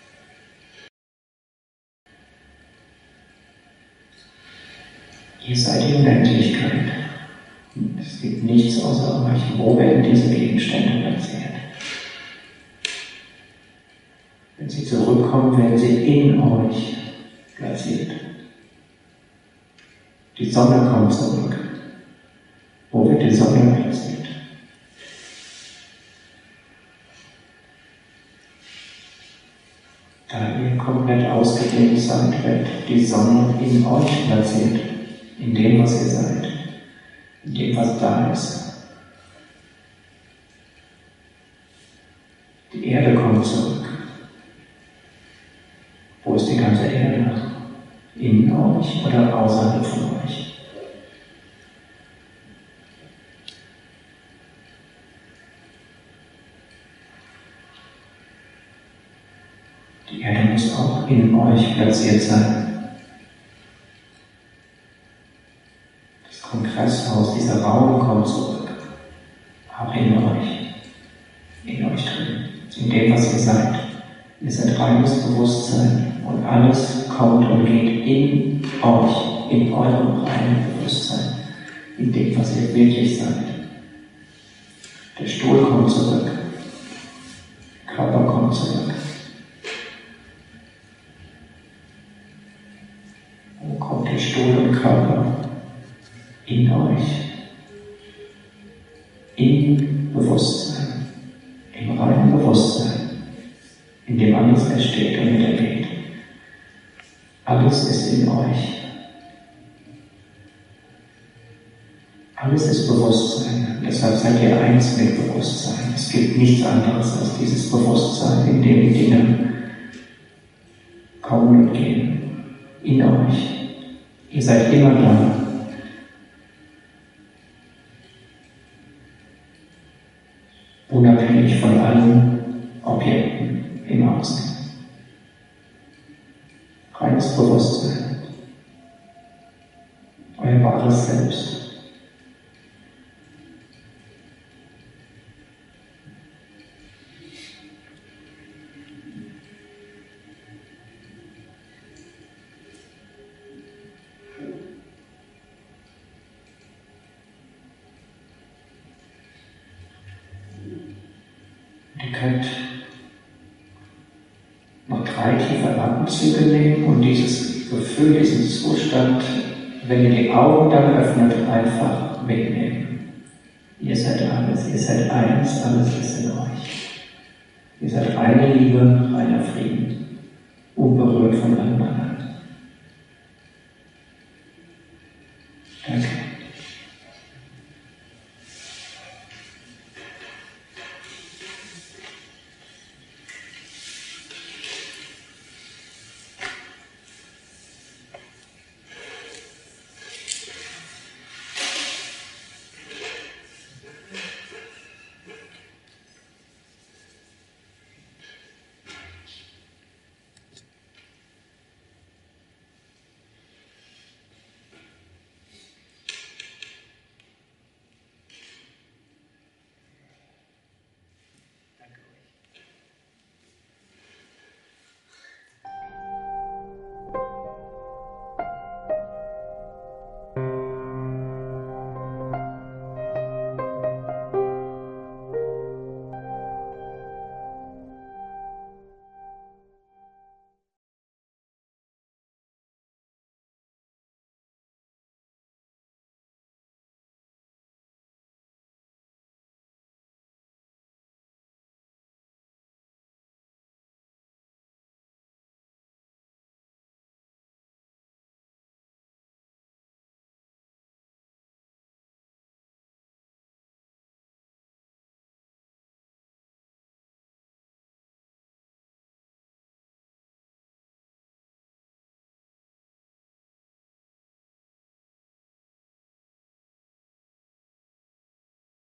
Speaker 1: Ihr seid die Unendlichkeit. Es gibt nichts außer euch. Wo werden diese Gegenstände platziert? Wenn sie zurückkommen, werden sie in euch platziert. Die Sonne kommt zurück. Wo wird die Sonne platziert? Da ihr komplett ausgedehnt seid, wird die Sonne in euch platziert, in dem, was ihr seid, in dem, was da ist. Die Erde kommt zurück. Wo ist die ganze Erde? In euch oder außerhalb von euch? Die Erde muss auch in euch platziert sein. Das Kongresshaus, dieser Raum kommt zurück. Auch in euch drin, in dem, was ihr seid. Ihr seid reines Bewusstsein und alles kommt und geht in euch, in eurem reinen Bewusstsein, in dem, was ihr wirklich seid. Der Stuhl kommt zurück, der Körper kommt zurück. Wo kommt der Stuhl und Körper? In euch, im Bewusstsein, im reinen Bewusstsein, in dem alles entsteht und wiedergeht. Alles ist in euch. Alles ist Bewusstsein. Deshalb seid ihr eins mit Bewusstsein. Es gibt nichts anderes als dieses Bewusstsein, in dem die Dinge kommen und gehen. In euch. Ihr seid immer da. allen Objekten im Außen. Reines Bewusstsein. Euer wahres Selbst. Ihr könnt noch 3 tiefe Atemzüge nehmen und dieses Gefühl, diesen Zustand, wenn ihr die Augen dann öffnet, einfach mitnehmen. Ihr seid alles, ihr seid eins, alles ist in euch. Ihr seid reine Liebe, reiner Frieden, unberührt von allem anderen.